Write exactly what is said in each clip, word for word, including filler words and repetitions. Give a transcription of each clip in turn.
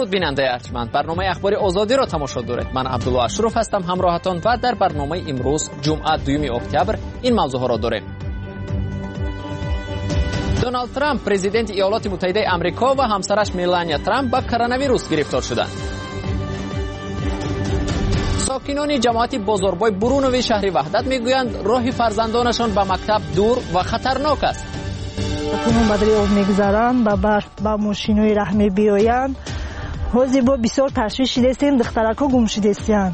درود بیننده ارجمند، برنامه اخبار آزادی را تماشا دارید. من عبدالله اشرف هستم همراهتان و در برنامه امروز جمعه دوم اکتبر این موضوع ها را داریم. دونالد ترامپ پرزیدنت ایالات متحده آمریکا و همسرش میلانیا ترامپ با کرونا ویروس گرفتار شدند. ساکنان جماعت بازاربای برونوی شهر وحدت میگویند راه فرزندانشان به مکتب دور و خطرناک است. کنون بدری آب میگذارند با برف با ماشینای راه میبیایند. حاضر با بسیار تشویش شدیم، دخترکا گم شدیم.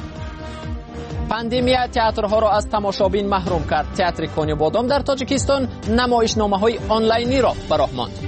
پاندمیا تئاترها را از تماشابین محروم کرد. تئاتر کانی بادام در تاجیکستان نمایشنامه‌های آنلاینی را به راه ماند.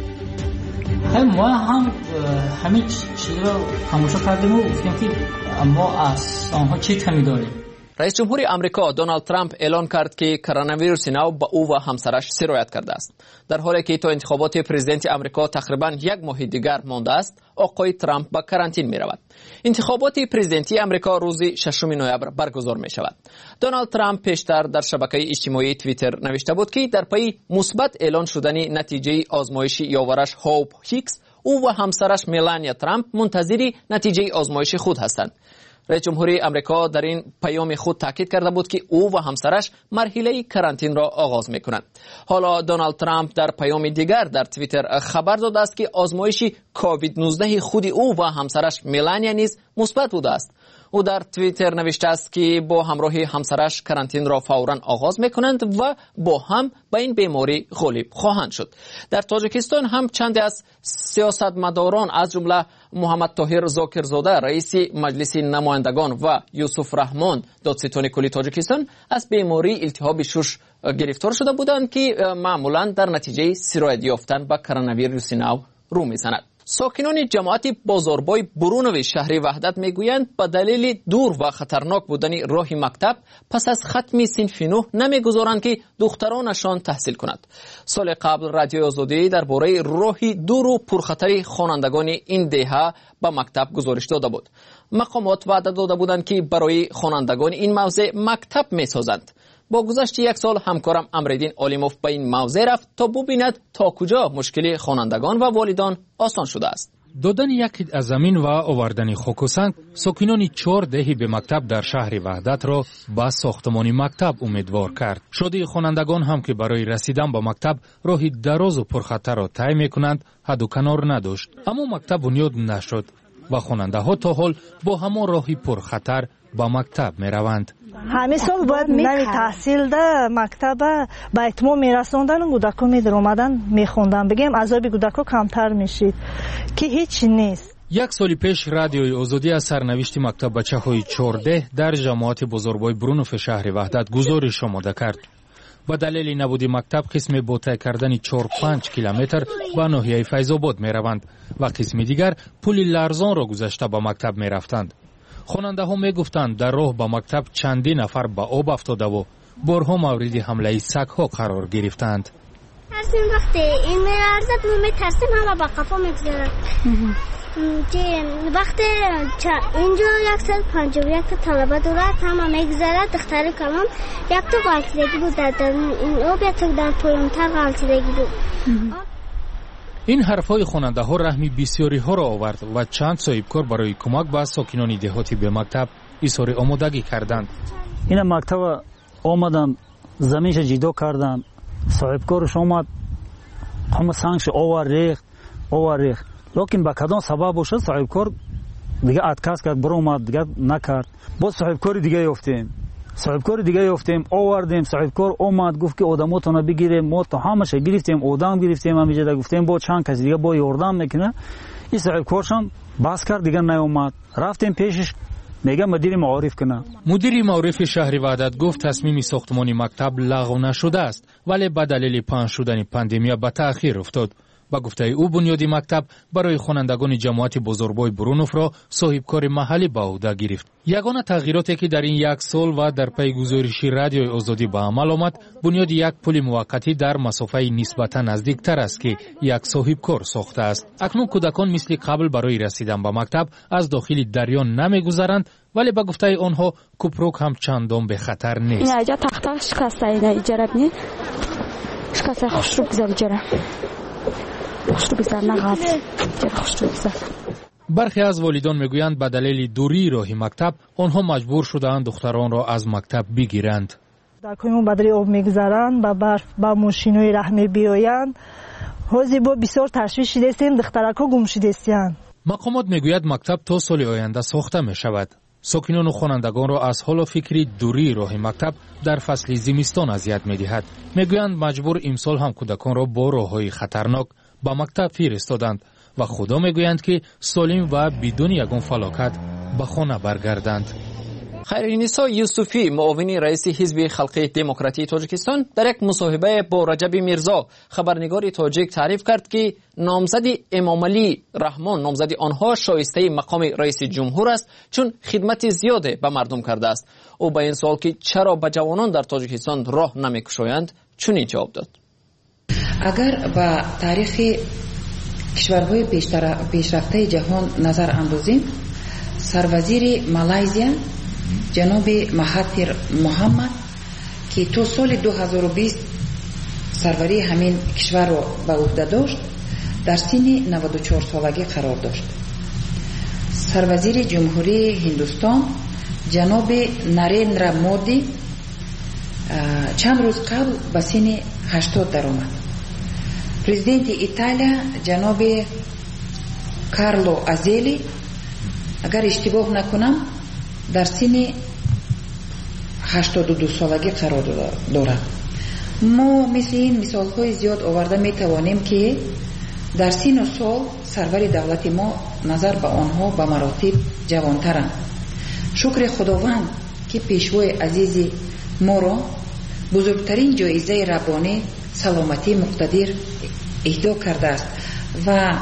ما هم همین چیز را تماشا کردیم و گفتیم که ما از آنها چه کمی داریم. رئیس جمهور آمریکا دونالد ترامپ اعلان کرد که کرونا ویروس نو به او و همسرش سرایت کرده است. در حالی که تا انتخابات پرزیدنت آمریکا تقریبا یک ماه دیگر مانده است، آقای ترامپ به کرانتین می رود. انتخابات پرزیدنتی آمریکا روز ششم نوامبر برگزار می شود. دونالد ترامپ پیشتر در شبکه اجتماعی توییتر نوشته بود که در پی مثبت اعلان شدن نتیجه آزمایش یاورش هاپ هیکس، او و همسرش میلانیا ترامپ منتظر نتیجه آزمایش خود هستند. رئیس جمهوری آمریکا در این پیام خود تاکید کرده بود که او و همسرش مرحله کرانتین را آغاز می‌کنند. حالا دونالد ترامپ در پیام دیگر در توییتر خبر داده است که آزمایش کووید نوزده خود او و همسرش میلانیا نیز مثبت بوده است. او در توییتر نوشته است که با همراه همسرش کرانتین را فوراً آغاز می‌کنند و با هم به این بیماری غالب خواهند شد. در تاجیکستان هم چند از سیاستمداران از جمله محمد طاهر زاکرزاده رئیس مجلس نمایندگان و یوسف رحمان دادستان کلی تاجیکستان از بیماری التهاب شش گرفتار شده بودند که معمولاً در نتیجه سرایت یافتن به کرونا ویروس نو رو می‌زند. ساکنان جماعت بازاربای برونوی شهر وحدت میگویند به دلیل دور و خطرناک بودن راه مکتب پس از ختم صنف نه نمیگذارند که دخترانشان تحصیل کنند. سال قبل رادیو آزادی درباره راه دور و پرخطر خوانندگان این دهه به مکتب گزارش داده بود. مقامات وعده داده بودند که برای خوانندگان این موضع مکتب میسازند. با گذشت یک سال همکارم امردین علیموف به این موضع رفت تا ببیند تا کجا مشکل خوانندگان و والدان آسان شده است. دادن یک از زمین و آوردن خاک و سنگ ساکنان چهار دهی به مکتب در شهر وحدت را به ساختمان مکتب امیدوار کرد. شادی خوانندگان هم که برای رسیدن به مکتب راهی دراز و پرخطر را طی می‌کنند حد و کنار نداشت. اما مکتب بنیاد نشد و خواننده ها تا حال با همان راهی پرخطر به مکتب می‌روند. همه سال باید نوی تحصیل ده مکتب به اتمام میرساندن کودکا میدر اومدن میخوندن. بگیم عذاب کودکا کمتر میشید که هیچ نیست. یک سال پیش رادیوی آزادی از سرنوشت مکتب بچه های چهارده در جماعت بزرگوار برونوف شهر وحدت گزارش آماده کرد. با دلیل نبود مکتب قسم با طی کردن چهار پنج کیلومتر به ناحیه فیض‌آباد میروند و قسم دیگر پل لرزان را گذشته به مکتب میرفتند. خواننده ها می گفتند در راه به مکتب چندین نفر به آب افتاده و بارها مورد حمله سگ ها قرار گرفتند. ترسیم وقتی این میارزد ما میترسیم همه با قفا میگذارد. وقتی اینجا یک سال پنجاب یک تا طلبه دورت همه میگذارد دختری کلام یک تا غلطیدگی بود در این آب یک تا در پایانتر غلطیدگی بود. این حرفای خواننده ها رحمی بسیاری ها را آورد و چند صاحبکار برای کمک به ساکنان دهاتی به مکتب اظهار آمادگی کردند. این مکتب آمدن زمینش جدا کردن، صاحبکارش آمد همه سنگش آور ریخت آور ریخت لیکن به کدام سبب باشد صاحبکار دیگه اتکاس کرد برو اومد دیگه نکرد. باز صاحبکار دیگه یافتیم صاحبکار دیگه یافتیم آوردیم. صاحبکار اومد گفت که آدماتونو بگیریم. ما تا همش گرفتیم آدم گرفتیم همینجا گفتیم با چند کسی دیگه با یاردم میکنه. این صاحبکارش هم بس کرد دیگه نیومد. رفتیم پیشش میگه مدیر معارف کنه. مدیر معارف شهر وحدت گفت تصمیم ساختمان مکتب لغو نشده است ولی به دلیل پنهان شدن پاندمیا به تأخیر افتاد. با گفته او بنیاد مکتب برای خوانندگان جماعت بزرگوار برونوف را صاحبکار محلی به عهده گرفت. یگانه تغییراتی که در این یک سال و در پی گزارش رادیوی آزادی به عمل آمد بنیاد یک پل موقتی در مسافه نسبتا نزدیکتر است که یک صاحبکار ساخته است. اکنون کودکان مثل قبل برای رسیدن به مکتب از داخل دریا نمیگذرند ولی به گفته آنها کوپروک هم چندان به خطر نیست. اینجا تخته شکسته ایده اجاره نی شکسته خوش رو بگذار اجاره خوش رو بگذار نقد خوش رو بگذار. برخی از والدان میگویند به دلیل دوری راه مکتب آنها مجبور شدند دختران را از مکتب بگیرند. در کویمون بدری آب میگذارند، با برف با ماشینای راه میبیایند. حوزی با بسیار تشویش شدیم، دخترکا گم شدیم. مقامات میگوید مکتب تا سال آینده ساخته می شود. ساکنان و خوانندگان را از حال و فکری دوری راه مکتب در فصل زمستان اذیت می‌دهد. میگویند مجبور امسال هم کودکان را با راه‌های خطرناک به مکتب فرستادند و خدا میگویند که سالم و بدون یگان فلاکت به خانه برگردند. خیرنسا یوسفی، معاون رئیس حزب خلقی دموکراتی تاجیکستان، در یک مصاحبه با رجب میرزا خبرنگار تاجیک تعریف کرد که نامزد امام علی رحمان، نامزد آنها شایسته مقام رئیس جمهور است چون خدمت زیاده به مردم کرده است. او به این سوال که چرا به جوانان در تاجیکستان راه نمی‌گشایند چنین جواب داد: اگر به تاریخ کشورهای پیشرفته جهان نظر اندازیم، سروزیر مالایزیا جناب مهاتیر محمد که تو سال دو هزار و بیست سروری همین کشور را به عهده داشت، در سن نود و چهار سالگی قرار داشت. سروزیر جمهوری هندوستان جناب نریندرا مودی چند روز قبل به سن هشتاد درآمد. پرزیدنت ایتالیا جناب کارلو ازلی اگر اشتباه نکنم در سن هشتاد و دو سالگی قرار دارد. ما مثل این مثال های زیاد آورده می توانیم که در سن و سال سرور دولت ما نظر به آنها به مراتب جوانترند. شکر خداوند که پیشوای عزیز ما را بزرگترین جایزه ربانی سلامتی مقتدر اهدا کرده است و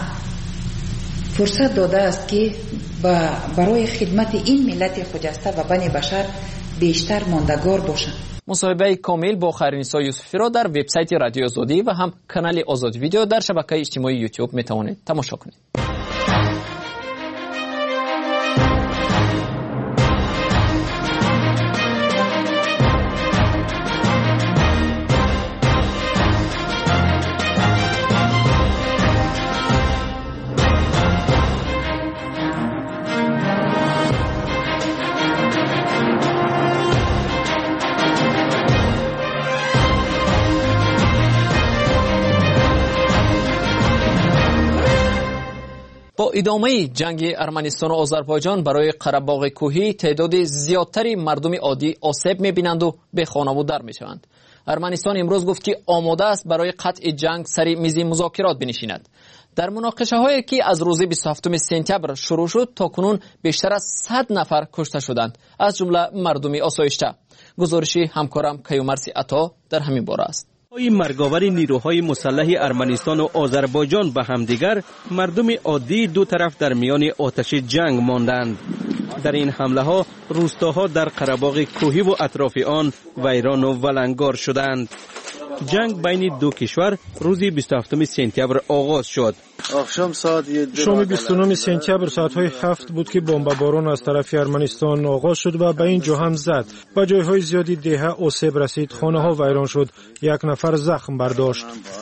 فرصت داده است که برای خدمت این ملت خجسته و بنی بشر بیشتر ماندگار باشند. مصاحبه کامل با خیرنسا یوسفی را در وبسایت رادیو آزادی و هم کانال آزاد ویدیو در شبکه اجتماعی یوتیوب می توانید تماشا کنید. با ادامه جنگ ارمنستان و آذربایجان برای قره‌باغ کوهی تعداد زیادتری مردم عادی آسیب می‌بینند و به خانه‌ها در می‌شوند. ارمنستان امروز گفت که آماده است برای قطع جنگ سر میز مذاکرات بنشیند. در مناقشه‌هایی که از روز بیست و هفتم سپتامبر شروع شد تاکنون بیشتر از صد نفر کشته شدند، از جمله مردم آسایشته. گزارشی همکارم کیومرسی عطا در همین باره است. این مرگاور نیروهای مسلح ارمنستان و آذربایجان به همدیگر، مردم عادی دو طرف در میان آتش جنگ ماندند. در این حمله ها روستاها در قره‌باغ کوهی و اطراف آن ویران و ولنگار شدند. جنگ بین دو کشور روز بیست و هفتم سپتامبر آغاز شد. شام بیست و نهم سپتامبر ساعت‌های هفت بود که بمباران از طرف ارمنستان آغاز شد و به این جا هم زد. به جایهای زیادی دهه آسیب رسید، خانه‌ها ویران شد، یک نفر زخم برداشت.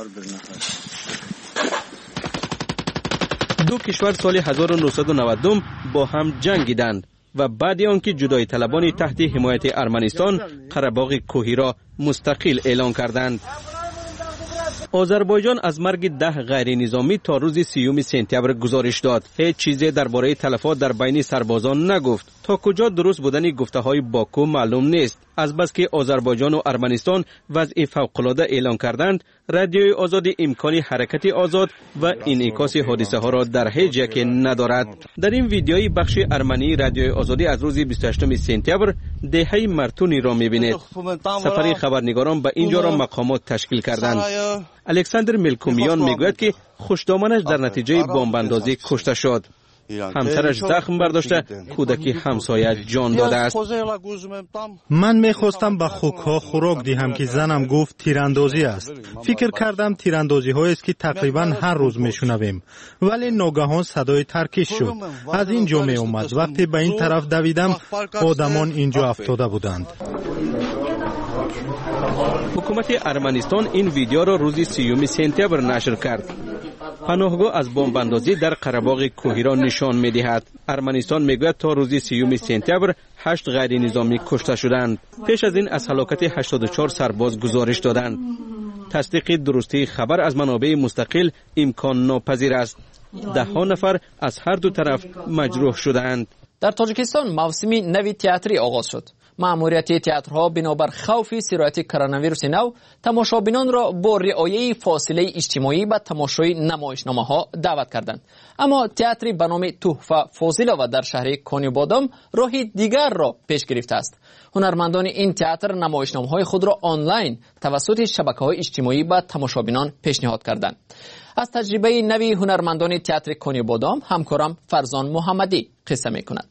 دو کشور سال هزار و نهصد و نود و دو با هم جنگیدند و بعد آنکه جدای طلبان تحت حمایت ارمنستان قره‌باغ کوهی را مستقل اعلان کردند. آذربایجان از مرگ ده غیر نظامی تا روز سیوم سپتامبر گزارش داد. هیچ چیزی درباره تلفات در بین سربازان نگفت. تا کجا درست بودن گفته‌های باکو معلوم نیست. از بس که آذربایجان و ارمنستان وضع فوق‌العاده اعلان کردند، رادیوی آزادی امکان حرکت آزاد و انعکاس حادثه ها را در هیچ یک ندارد. در این ویدیوی بخش ارمنی رادیوی آزادی از روز بیست و هشتم سپتامبر دهه مرتونی را می‌بینید. سفر خبرنگاران به اینجا را مقامات تشکیل کردند. الکساندر ملکومیان میگوید که خوشدامنش در نتیجه بمب‌اندازی کشته شد. همسرش زخم برداشته، کودکی همسایه جان داده است. من میخواستم به خوکها خوراک دهم که زنم گفت تیراندازی است. فکر کردم تیراندازی هایی است که تقریبا هر روز میشنویم، ولی ناگهان صدای ترکش شد. از اینجا می اومد. وقتی به این طرف دویدم آدمان اینجا افتاده بودند. حکومت ارمنستان این ویدیو را روز سیوم سپتامبر نشر کرد. پناهگاه از بمباندازی در قره‌باغ کوهی نشان می‌دهد. ارمنستان میگوید تا روز سیوم سپتامبر هشت غیر نظامی کشته شدند. پیش از این از هلاکت هشتاد و چهار سرباز گزارش دادند. تصدیق درستی خبر از منابع مستقل امکان ناپذیر است. ده ها نفر از هر دو طرف مجروح شدند. در تاجیکستان موسم نوی تئاتری آغاز شد. مأموریت تئاترها بنابر خوف سرایت کرونا ویروس نو تماشابینان را با رعایت فاصله اجتماعی به تماشای نمایشنامه‌ها دعوت کردند. اما تئاتری به نام تحفه فاضلوه در شهر کانیبادام راهی دیگر را پیش گرفته است. هنرمندان این تئاتر نمایشنامه‌های خود را آنلاین توسط شبکه‌های اجتماعی به تماشابینان پیشنهاد کردند. از تجربه نوی هنرمندان تئاتر کانیبادام همکارم فرزان محمدی قصه می‌کند.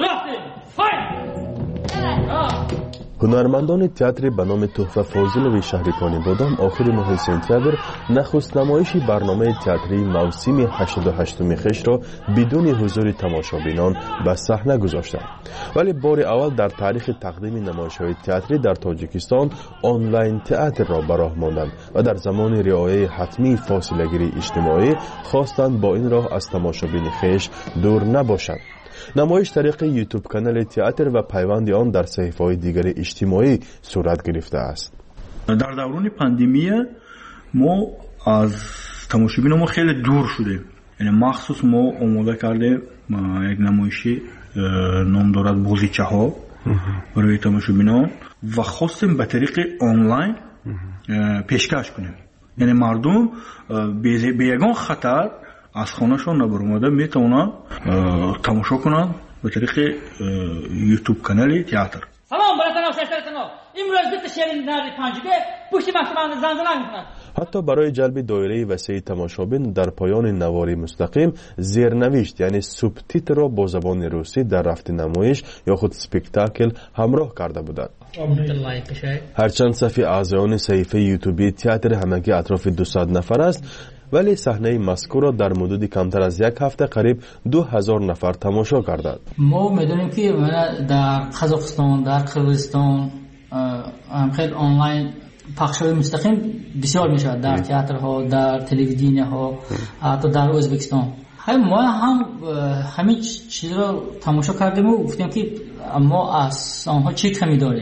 هنرمندان تئاتر به نام تحفه فاضلوی شهر کانیبادام آخر ماه سپتامبر نخست نمایشی برنامه تئاتری موسم هشتاد و هشتم خش را بدون حضور تماشابینان به صحنه گذاشتند. ولی بار اول در تاریخ تقدیم نمایش‌های تئاتری در تاجیکستان آنلاین تئاتر را به راه ماندند و در زمان رعایت حتمی فاصله‌گیری اجتماعی خواستند با این راه از تماشابین خویش دور نباشند. نمایش طریق یوتیوب کانال تئاتر و پیوند آن در صحیفه‌های دیگر اجتماعی صورت گرفته است. در دوران پاندمی ما از تماشابین ما خیلی دور شدیم. یعنی مخصوص ما آماده کردیم یک نمایشی نام دارد بازیچه ها برای تماشابینان و خواستیم به طریق آنلاین پیشکش کنیم. یعنی مردم به یگان خطر از خانهشون نبرآمده میتونن تماشا کنن به طریق یوتیوب کانال تئاتر. سلام براتون شهرتون. امروز بیت شهر نری پنجگه پشت مکتب زنجان میکنن. حتی برای جلب دایره وسیع تماشابین در پایان نواری مستقیم زیرنوشت یعنی سوبتیتر را با زبان روسی در رفت نمایش یا خود سپکتاکل همراه کرده بودند. هرچند صفی اعضایان صحیفه یوتیوبی تئاتر همگی اطراف دویست نفر است، ولی صحنه مذکور را در مدت کمتر از یک هفته قریب دو هزار نفر تماشا کردند. ما میدونیم که در قزاقستان، در قرقیزستان هم خیلی آنلاین پخش‌های مستقیم بسیار میشه در تئاترها، در تلویزیون‌ها، حتی در ازبکستان. ما هم همین چیز را تماشا کردیم و گفتیم که ما از آنها چه کمی داریم.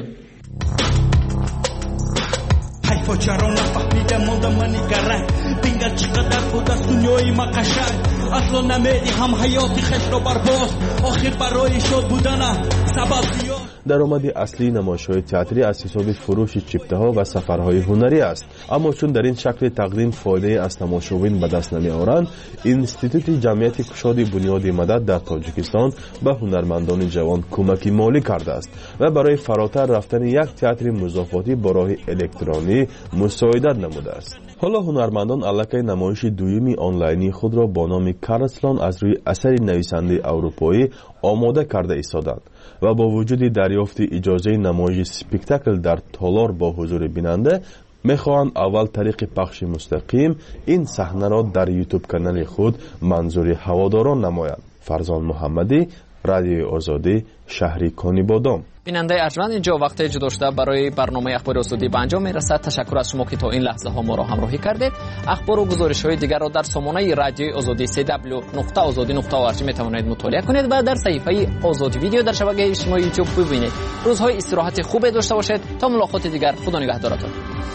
حیفا چرا نفهمیدم موندم من نگره بینگل چقدر بود از دنیای ما قشنگ اصلا نمیدی هم حیاتی خش را برباز آخر برای شد بودن سبب زیاد. درآمد اصلی نمایش‌های تئاتری از حساب فروش چیپته‌ها و سفرهای هنری است، اما چون در این شکل تقدیم فایده از تماشاچیان به دست نمی‌آورند، اینستیتوت جمعیت کشاد بنیاد مدد در تاجیکستان به هنرمندان جوان کمک مالی کرده است و برای فراتر رفتن یک تئاتر مضافاتی با راه الکترونی مساعدت نموده است. حالا هنرمندان الکی نمایش دویمی آنلاینی خود را با نام کارسلان از روی اثری نویسنده اروپایی آماده کرده ایستادند و با وجود دریافت اجازه نمایش سپکتاکل در تالار با حضور بیننده میخواهند اول طریق پخش مستقیم این صحنه را در یوتیوب کانال خود منظور هواداران نمایند. فرزان محمدی، رادیوی آزادی، شهر کانیبادام. بیننده ارجمند، اینجا وقت جدا شده برای برنامه اخبار آزادی به انجام میرسد. تشکر از شما که تا این لحظه ها ما را همراهی کردید. اخبار و گزارش های دیگر را در سامانه رادیوی آزادی سی دبلیو نقطه آزادی نقطه او ار جی میتوانید مطالعه کنید و در صفحه آزادی ویدیو در شبکه اجتماعی یوتیوب ببینید. روزهای استراحت خوب داشته باشید. تا ملاقات دیگر، خدا نگهدارتان.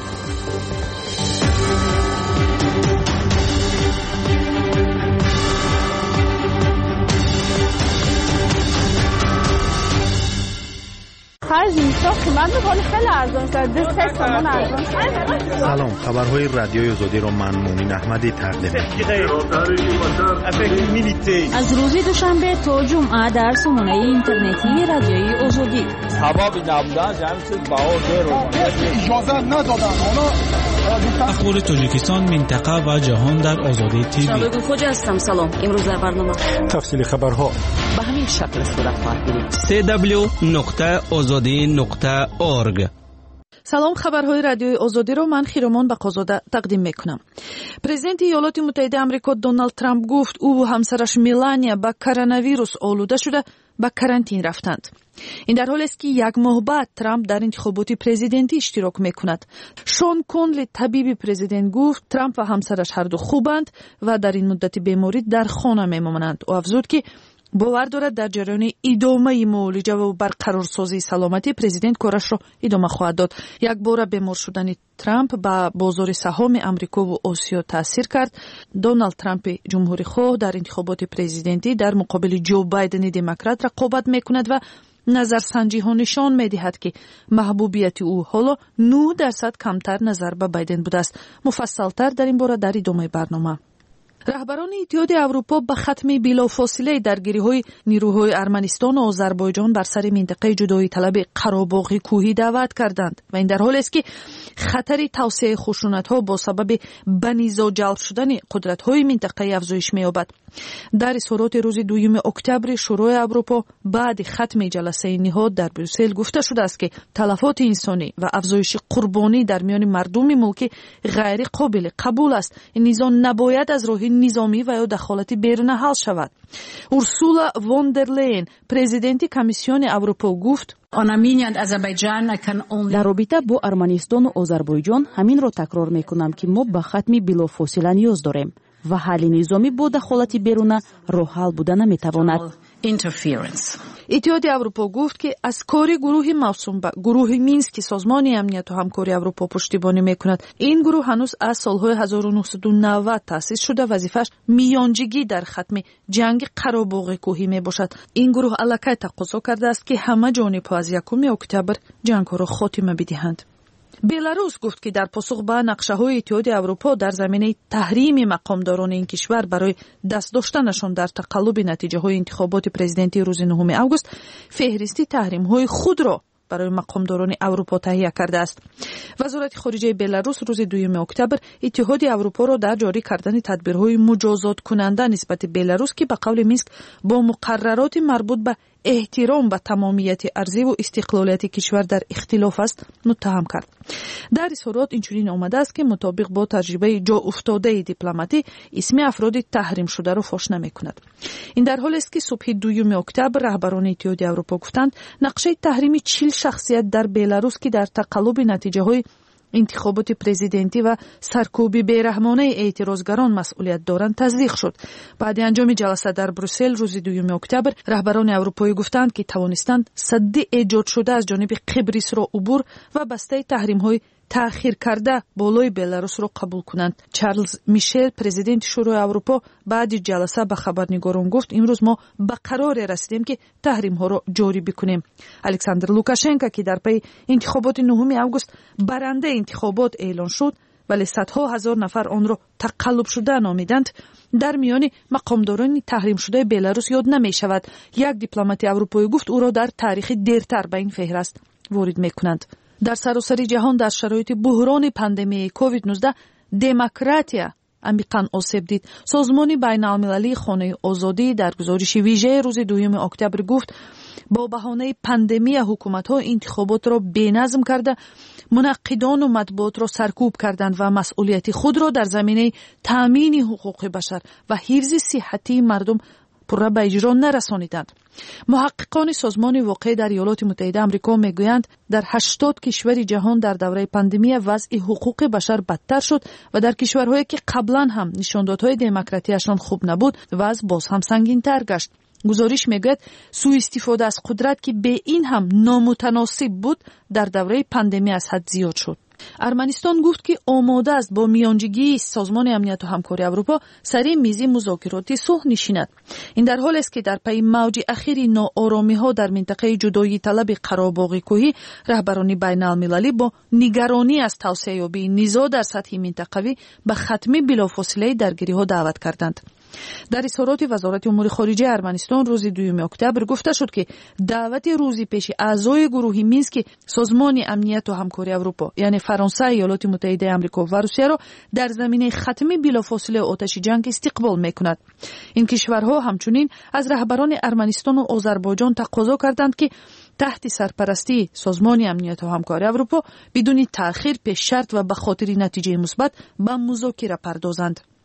سلام، خبرهای رادیوی آزادی را من مومن احمدی تقدیم می‌کنم. از روز دوشنبه تا جمعه در سامانه اینترنتی رادیوی آزادی. سبب نبودن جمعیت بهار رو اجازه ندادن. اخبار تاجیکستان، منطقه و جهان در آزادی تیوی. شبکه خوج هستم. سلام. امروز در برنامه تفصیل خبرها به همین شکل صورت خواهد گرفت. سی دبلیو نقطه آزادی نقطه اورگ. سلام، خبرهای رادیوی آزادی رو من خیرمان بقازاده تقدیم میکنم. پرزیدنت ایالات متحده آمریکا دونالد ترامپ گفت او و همسرش میلانیا با کرونا ویروس آلوده شده به کرانتین رفتند. این در حالی است که یک ماه بعد ترامپ در انتخابات پرزیدنتی اشتراک میکند. شون کنلی طبیب پرزیدنت گفت ترامپ و همسرش هر دو خوبند و در این مدت بیماری در خانه میمانند. او افزود که باور دارد در جریان ادامه معالجه و برقرارسازی سلامتی پرزیدنت کارش را ادامه خواهد داد. یک بار بیمار شدن ترامپ با بازار سهام امریکا و آسیا تاثیر کرد. دونالد ترامپ جمهوری خواه در انتخابات پرزیدنتی در مقابل جو بایدن دموکرات رقابت میکند و نظرسنجی ها نشان میدهد که محبوبیت او حالا نه درصد کمتر نظر به بایدن بوده است. مفصلتر در این باره در ادامه برنامه. رهبران اتحاد اروپا به ختم بلافاصله درگیری‌های نیروهای ارمنستان و آذربایجان بر سر منطقه جدایی طلب قره‌باغ کوهی دعوت کردند و این در حالی است که خطر توسعه خشونت‌ها با سبب به نزاع جلب شدن قدرت‌های منطقه افزایش می‌یابد. در اظهارات روز دوم اکتبر شورای اروپا بعد ختم جلسه نهاد در بروسل گفته شده است که تلفات انسانی و افزایش قربانی در میان مردم ملک غیر قابل قبول است. این نزاع نباید از راه نظامی و یا دخالت بیرون حل شود. اورسولا وان در لین پرزیدنت کمیسیون اروپا گفت در رابطه با ارمنستان و آذربایجان همین را تکرار میکنم که ما به ختم بلافاصله نیاز داریم و حل نظامی با دخالت بیرون راه حل بودن نمیتواند. اتحاد اروپا گفت که از کاری گروه موسوم به گروه مینسک سازمان امنیت و همکاری اروپا پشتیبانی میکند. این گروه هنوز از سالهای هزار و نهصد و نود تأسیس شده، وظیفش میانجیگی در ختم جنگ قره‌باغ کوهی میباشد. این گروه الکی تقاضا کرده است که همه جانب‌ها از یکم اکتبر جنگ را خاتمه بدهند. بلاروس گفت که در پاسخ به نقشه‌های اتحاد اروپا در زمینه تحریم مقامداران این کشور برای دست داشتنشان در تقلب نتیجه‌های انتخابات پرزیدنتی روز نهم آگوست فهرستی تحریم‌های خود را برای مقامداران اروپا تهیه کرده است. وزارت خارجه بلاروس روز دوم اکتبر اتحاد اروپا را در جاری کردن تدبیرهای مجازات کننده نسبت بلاروس که به قول مینسک با مقررات مربوط به احترام به تمامیت ارضی و استقلالیت کشور در اختلاف است متهم کرد. در اظهارات اینچنین آمده است که مطابق با تجربه جا افتاده دیپلماتی اسم افراد تحریم شده را فاش نمی‌کند. این در حالی است که صبح دوم اکتبر رهبران اتحاد اروپا گفتند نقشه تحریم چهل شخصیت در بلاروس که در تقلب نتیجه‌های انتخابات پرزیدنتی و سرکوب بیرحمانه اعتراضگران مسئولیت دارند تصدیق شد. بعد انجام جلسه در بروسل روز دوم اکتبر رهبران اروپایی گفتند که توانستند سد ایجاد شده از جانب قبرس را عبور و بسته تحریم‌های تأخیر کرده بالای بلاروس را قبول کنند. چارلز میشل پرزیدنت شورای اروپا بعد جلسه به خبرنگاران گفت امروز ما به قرار رسیدیم که تحریم ها را جاری بکنیم. الکساندر لوکاشنکو که در پی انتخابات نهم آگوست برنده انتخابات اعلان شد ولی صدها هزار نفر آن را تقلب شده نامیدند، در میان مقامداران تحریم شده بلاروس یاد نمی شود. یک دیپلمات اروپایی گفت او را در تاریخ دیرتر به این فهرست وارد می کنند. در سراسر جهان در شرایط بحران پاندمی کووید نوزده دموکراتیا عمیقاً آسیب دید. سازمان بین المللی خانه آزادی در گزارش ویژه روز دوم اکتبر گفت با بهانه پاندمی حکومت‌ها انتخابات را بی‌نظم کرده، منعقدان و مطبوعات را سرکوب کردند و مسئولیت خود را در زمینه تامین حقوق بشر و حفظ صحتی مردم پورا به اجرا نرسانیدند. محققان سازمان واقع در ایالات متحده آمریکا میگویند در هشتاد کشور جهان در دوره پاندمی وضع حقوق بشر بدتر شد و در کشورهایی که قبلا هم نشاندادهای دموکراتیشان خوب نبود وضع باز هم سنگین‌تر گشت. گزارش میگوید سوء استفاده از قدرت که به این هم نامتناسب بود در دوره پاندمی از حد زیاد شد. ارمنستان گفت که آماده است با میانجیگی سازمان امنیت و همکاری اروپا سر میز مذاکرات صلح نشیند. این در حالی است که در پی موج اخیر ناآرامی‌ها در منطقه جدایی طلب قره‌باغ کوهی رهبران بین المللی با نگرانی از توسعه یابی نزاع در سطح منطقوی به ختم بلافاصله درگیری‌ها دعوت کردند. در اظهارات وزارت امور خارجه ارمنستان روز دوم اکتبر گفته شد که دعوت روزی پیش اعضای گروه مینسک سازمان امنیت و همکاری اروپا یعنی فرانسه، ایالات متحده آمریکا و روسیه را در زمینه ختم بلافاصله آتش جنگ استقبال می‌کند. این کشورها همچنین از رهبران ارمنستان و آذربایجان تقاضا کردند که تحت سرپرستی سازمان امنیت و همکاری اروپا بدون تأخیر پیش شرط و به خاطر نتیجه مثبت به مذاکره پردازند.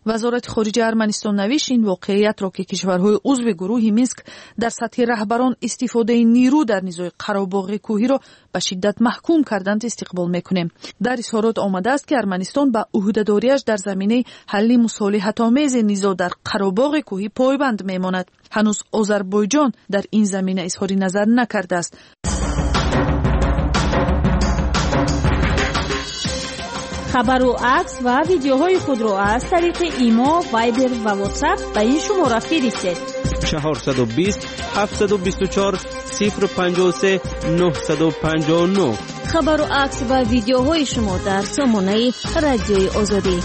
وزارت خارجه ارمنستان نوشت این واقعیت را که کشورهای عضو گروه مینسک در سطح رهبران استفاده نیرو در نزاع قره‌باغ کوهی را به شدت محکوم کردند استقبال میکنیم. در اظهارات آمده است که ارمنستان به عهده‌داریش در زمینه حل مصالحت‌آمیز نزاع در قره‌باغ کوهی پایبند میماند. هنوز آذربایجان در این زمینه اظهار نظر نکرده است. خبر و عکس و ویدیوهای خود را از طریق ایما، وایبر و واتساپ به این شماره فرستید. چهارصد و بیست هفتصد و بیست و چهار صفر پنجاه و سه نهصد و پنجاه و نه. خبر و عکس و ویدیوهای شما در سامانه رادیوی آزادی.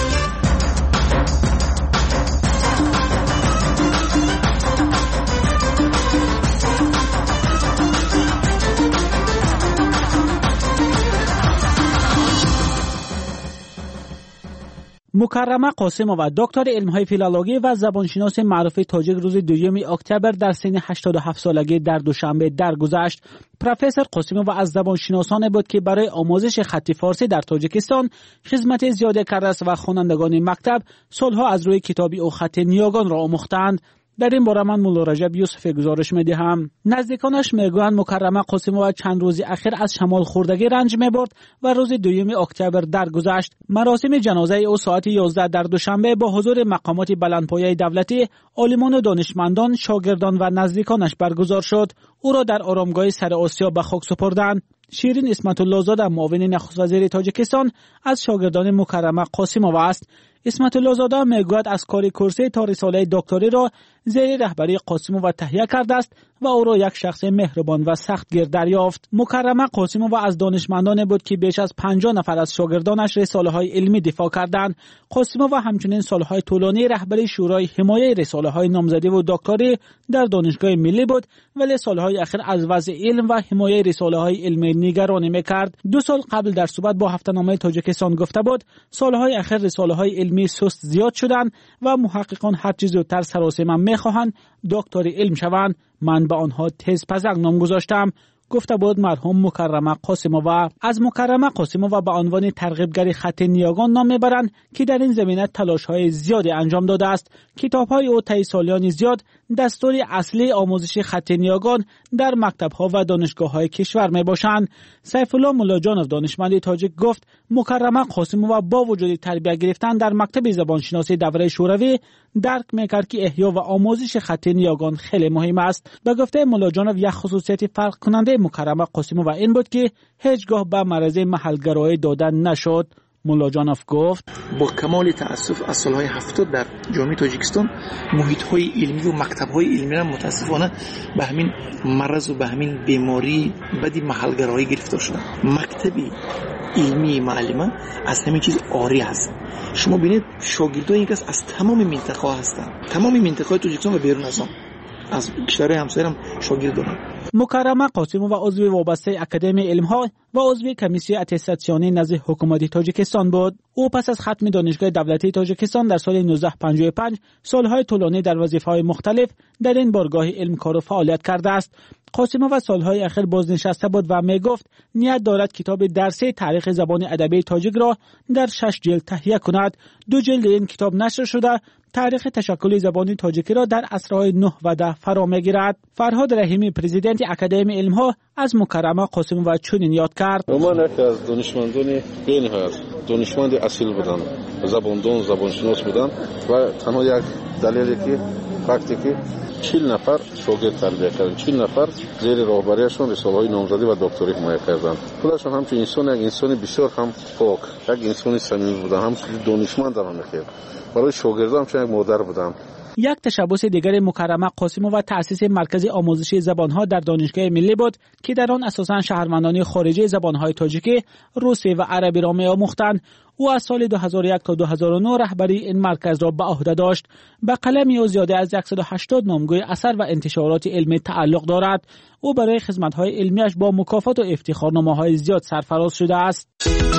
مکرمه قاسمова و دکتر علم‌های فیلولوژی و زبانشناس معروف تاجیک روز دوم اکتبر در سن هشتاد و هفت سالگی در دوشنبه درگذشت. پروفسور قاسمova از زبانشناسان بود که برای آموزش خط فارسی در تاجیکستان خدمت زیاده کرده است و خوانندگان مکتب سالها از روی کتابی او خط نیاگان را آموختند. در این باره من مولا رجب یوسف گزارش می‌دهم. نزدیکانش میگویند مکرمه قاسمova چند روزی اخیر از شمال خوردگی رنج می‌برد و روز دوم اکتبر درگذشت. مراسم جنازه او ساعت یازده در دوشنبه با حضور مقامات بلندپایه دولتی، عالمان و دانشمندان، شاگردان و نزدیکانش برگزار شد. او را در آرامگاه سر آسیا به خاک سپردند. شیرین اسمت الله زاده معاون نخست وزیر تاجیکستان از شاگردان مکرمه قاسمova است. اسمت الله زاده میگوید از کاری کورسی تا رساله دکتری را زیر رهبری قاسمova تهیه کرده است و او را یک شخص مهربان و سختگیر دریافت. مکرمه قاسمova از دانشمندان بود که بیش از پنجاه نفر از شاگردانش رساله های علمی دفاع کردند. قاسمova همچنین سالهای طولانی رهبری شورای حمایه رساله های نامزدی و دکتری در دانشگاه ملی بود، ولی سالهای اخیر از وضع علم و حمایه رساله های علمی نگرانی میکرد. دو سال قبل در صحبت با هفته‌نامه تاجیکستان گفته بود سالهای اخیر رساله های علمی سست زیاد شدند و محققان هر چیز زودتر سراسیمه میخواهند دکتری علم شوند. من به آنها تز پزک نام گذاشتم، گفته بود مرحوم مکرمه قاسمova. از مکرمه قاسمova به عنوان ترغیبگر خط نیاگان نام میبرند که در این زمینه تلاش‌های زیادی انجام داده است. کتاب‌های او طی سالیان زیاد دستور اصلی آموزش خط نیاگان در مکتب‌ها و دانشگاه‌های کشور میباشند. سیف الله ملاجانوف دانشمند تاجیک گفت مکرمه قاسمova با وجود تربیت گرفتن در مکتب زبانشناسی دوره شوروی درک میکرد که احیا و آموزش خط نیاگان خیلی مهم است. به گفته ملاجانوف یک خصوصیت فرق کننده مکرمه قاسمova این بود که هیچگاه به مرض محلگرایی دادن نشد. ملاجانوف گفت با کمال تأسف از سالهای هفتاد در جامعه تاجیکستان محیط‌های علمی و مکتب‌های علمی را متاسفانه به همین مرض و به همین بیماری بدی محلگرایی گرفتار شدن. مکتبی علمی معلمان از همین چیز عاری است. شما ببینید شاگردان یک از تمام منطقه هستند، تمام منطقه تاجیکستان و بیرون از آن از کشورهای همسایه هم شاگرد دارند. مکرمه قاسمova عضو وابسته اکادمی علم‌ها و عضو کمیسیون اتستاسیونی نزد حکومت تاجیکستان بود. او پس از ختم دانشگاه دولتی تاجیکستان در سال نوزده پنجاه و پنج سالهای طولانی در وظیفه‌های مختلف در این بارگاه علمکار و فعالیت کرده است. قاسمova سالهای اخیر بازنشسته بود و میگفت نیت دارد کتاب درسی تاریخ زبان ادبی تاجیک را در شش جلد تهیه کند. دو جلد این کتاب نشر شده تاریخ تشکل زبان تاجیکی را در عصرهای نه و ده فرا میگیرد. فرهاد رحیمی پرزیدنت اکادمی علم‌ها از مکرمه قاسمova چنین یاد کرد. من یکی از دانشمندان بین‌نهایت دانشمند اصیل بودم، زباندان زبانشناس بودم و تنها یک دلیلی که وقتی که چهل نفر شاگرد تربیت کردن، چهل نفر زیر راهبریشون رساله‌های نامزدی و دکتری حمایت کردند. خودشون همچون انسان یک انسان بسیار هم پاک، یک انسان صمیمی بودن، هم دانشمند هم می‌خیر. برای شاگردان هم یک مادر بودم. یک تشبث دیگر مکرمه قاسمova تأسیس مرکز آموزشی زبانها در دانشگاه ملی بود که در آن اساساً شهروندان خارجی زبانهای تاجیکی، روسی و عربی را می‌آموختند. او از سال دو هزار و یک تا دو هزار و نه رهبری این مرکز را به عهده داشت. به قلم او زیاده از صد و هشتاد نامگوی اثر و انتشارات علمی تعلق دارد. او برای خدمت‌های علمیش با مکافات و افتخارنامه‌های زیاد سرفراز شده است.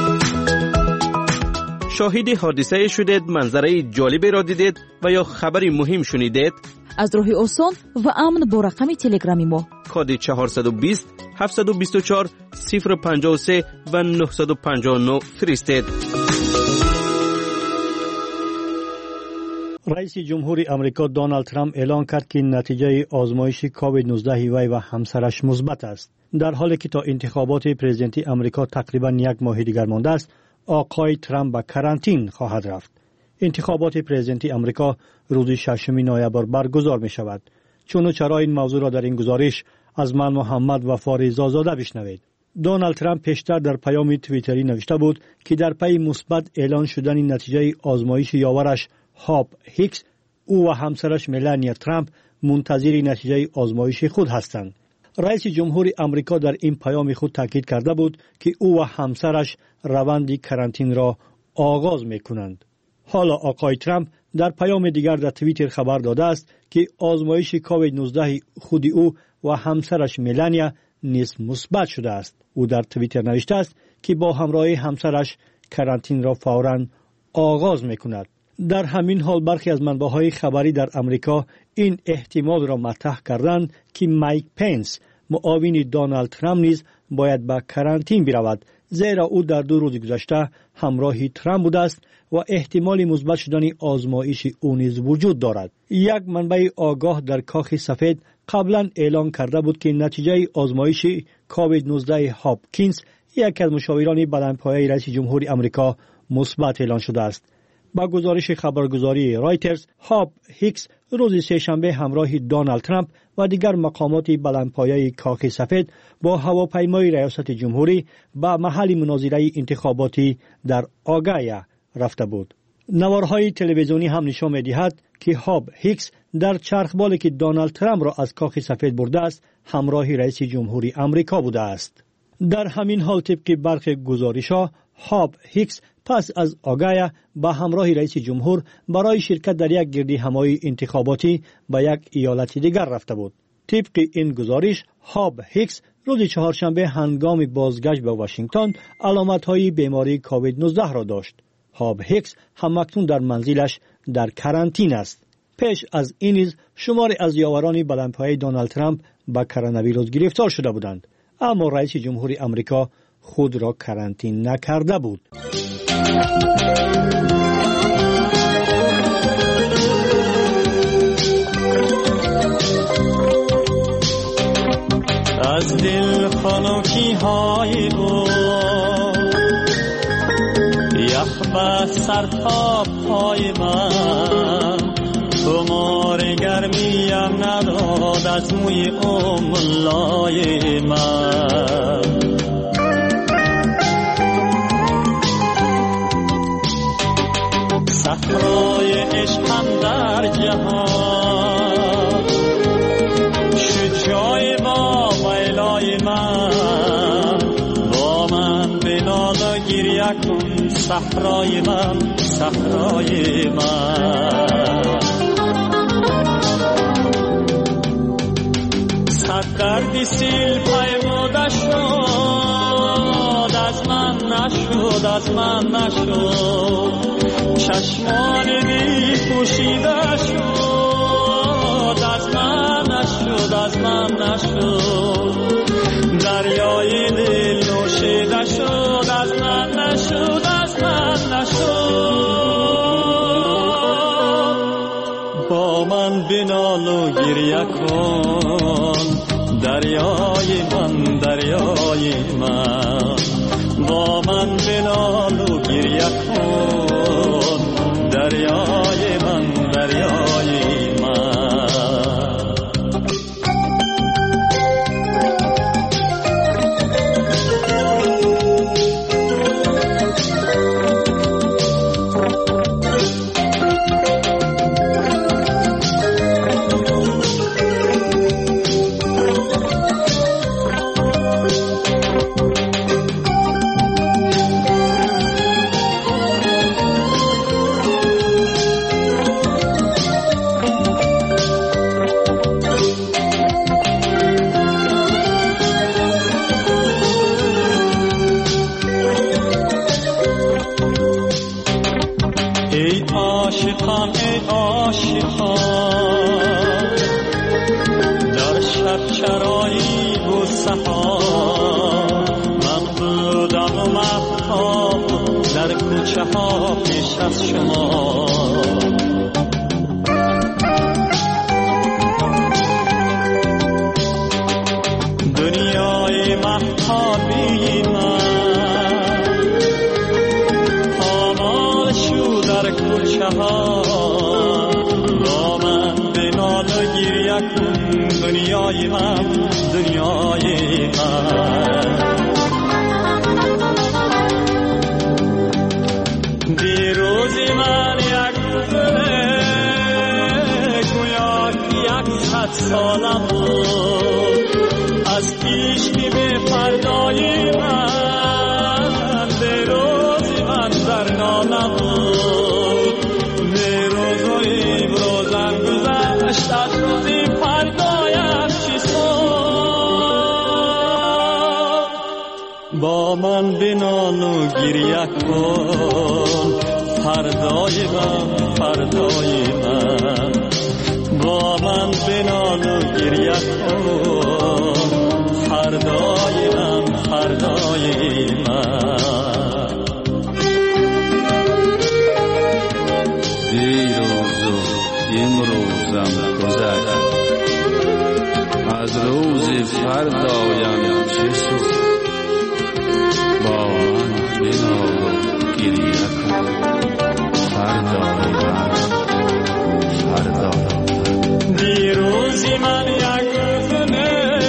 شاهد حادثه شدید، منظره جالبی را دیدید و یا خبری مهم شنیدید؟ از راه آسان و امن با رقم تلگرامی ما کد چهارصد و بیست هفتصد و بیست و چهار صفر پنجاه و سه و نهصد و پنجاه و نه فرستید. رئیس جمهور امریکا دونالد ترامپ اعلان کرد که نتیجه آزمایش کووید نوزده وی و همسرش مثبت است. در حالی که تا انتخابات پرزیدنتی امریکا تقریبا یک ماه دیگر مانده است، آقای ترامپ به کرانتین خواهد رفت. انتخابات پرزیدنتی امریکا روز ششم نوامبر برگزار می شود. چون و چرا این موضوع را در این گزارش از من محمد وفا رضازاده بشنوید. دونالد ترامپ پیشتر در پیام توییتری نوشته بود که در پی مثبت اعلان شدن نتیجه آزمایش یاورش هاب هیکس، او و همسرش ملانیا ترامپ منتظر نتیجه آزمایش خود هستند. رئیس جمهور امریکا در این پیام خود تاکید کرده بود که او و همسرش روند کرانتین را آغاز می‌کنند. حالا آقای ترامپ در پیام دیگر در توییتر خبر داده است که آزمایش کووید نوزده خود او و همسرش ملانیا نیز مثبت شده است. او در توییتر نوشته است که با همراهی همسرش کرانتین را فوراً آغاز می‌کند. در همین حال برخی از منبع‌های خبری در امریکا این احتمال را مطرح کردند که مایک پنس، معاون دونالد ترامپ نیز باید به کرانتین برود، زیرا او در دو روز گذشته همراه ترامپ بوده است و احتمال مثبت شدن آزمایش او نیز وجود دارد. یک منبع آگاه در کاخ سفید قبلا اعلان کرده بود که نتیجه آزمایش کووید نوزده هاپکینز، یک از مشاوران بلندپایه رئیس جمهور امریکا، مثبت اعلان شده است. با گزارش خبرگزاری رایترز، هاب هیکس روز سه‌شنبه همراه دونالد ترامپ و دیگر مقامات بلندپایه کاخ سفید با هواپیمای ریاست جمهوری به محل مناظره انتخاباتی در آگایا رفته بود. نوارهای تلویزیونی هم نشان می‌دهد که هاب هیکس در چرخبالی که دونالد ترامپ را از کاخ سفید برده است همراه رئیس جمهوری امریکا بوده است. در همین حال طبق برخی گزارش‌ها، هاب هیکس پس از آگایا با همراه رئیس جمهور برای شرکت در یک گردی همایی انتخاباتی به یک ایالت دیگر رفته بود. طبق این گزارش، هاب هیکس روز چهارشنبه هنگام بازگشت به واشنگتن علامت‌های بیماری کووید نوزده را داشت. هاب هیکس همکنون در منزلش در کرانتین است. پیش از این نیز شماری از یاوران بلندپایه دونالد ترامپ با کرونا ویروس گرفتار شده بودند، اما رئیس جمهور امریکا خود را کرانتین نکرده بود. از دل خنکی های او یخ به سر تا پای من، تو مار گرمیم نداد از موی او ملای من. صحرای عشقم در جهان شد جای با ویلای من، با من بنال و گریه کن صحرای من، صحرای من. صد دردی سیل پیموده شد از من نشد، از من نشد. چشمان بی پوشیده شد از من نشد، از من نشد. دریای دل نوشیده شد از من نشد، از من نشد. با من بنال و گریه کن دریای من، دریای من. با من بنال و گریه کن دریای من، دریای من. مهتابی من پامال شو در کوچه ها با من بنال و گریه کن دنیای من دنیای من دیروزی من یک روزه گویا یک صد سالم بود از پیش که به فردای من دیروزی من در نالم بود دیروز و امروزم گذشت از روزی فردایم چی شد با من بنال و گریه کن فردای من فردای من با من بنال و گریه کن فردای من فردای من دیروز و امروزم گذشت از روز فردایم چه شد با من بنال و گریه کن فردای من فردای من دیروزی من یک روزنه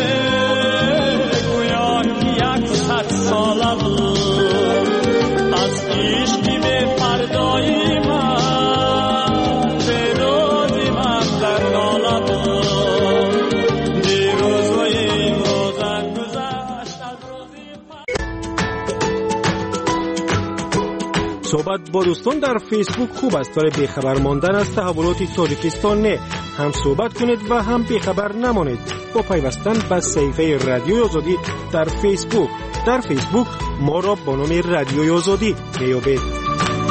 گویا یک صد ساله بود از پیش به فردای من دیروزی من در ناله بود دیروز و امروزم گذشت از روزی صحبت با دوستان در فیسبوک خوب است برای بیخبر ماندن از تحولات تاجیکستان. نه هم صحبت کنید و هم بیخبر نمانید با پیوستن به صفحه رادیوی آزادی در فیسبوک. در فیسبوک ما را با نام رادیوی آزادی میابید.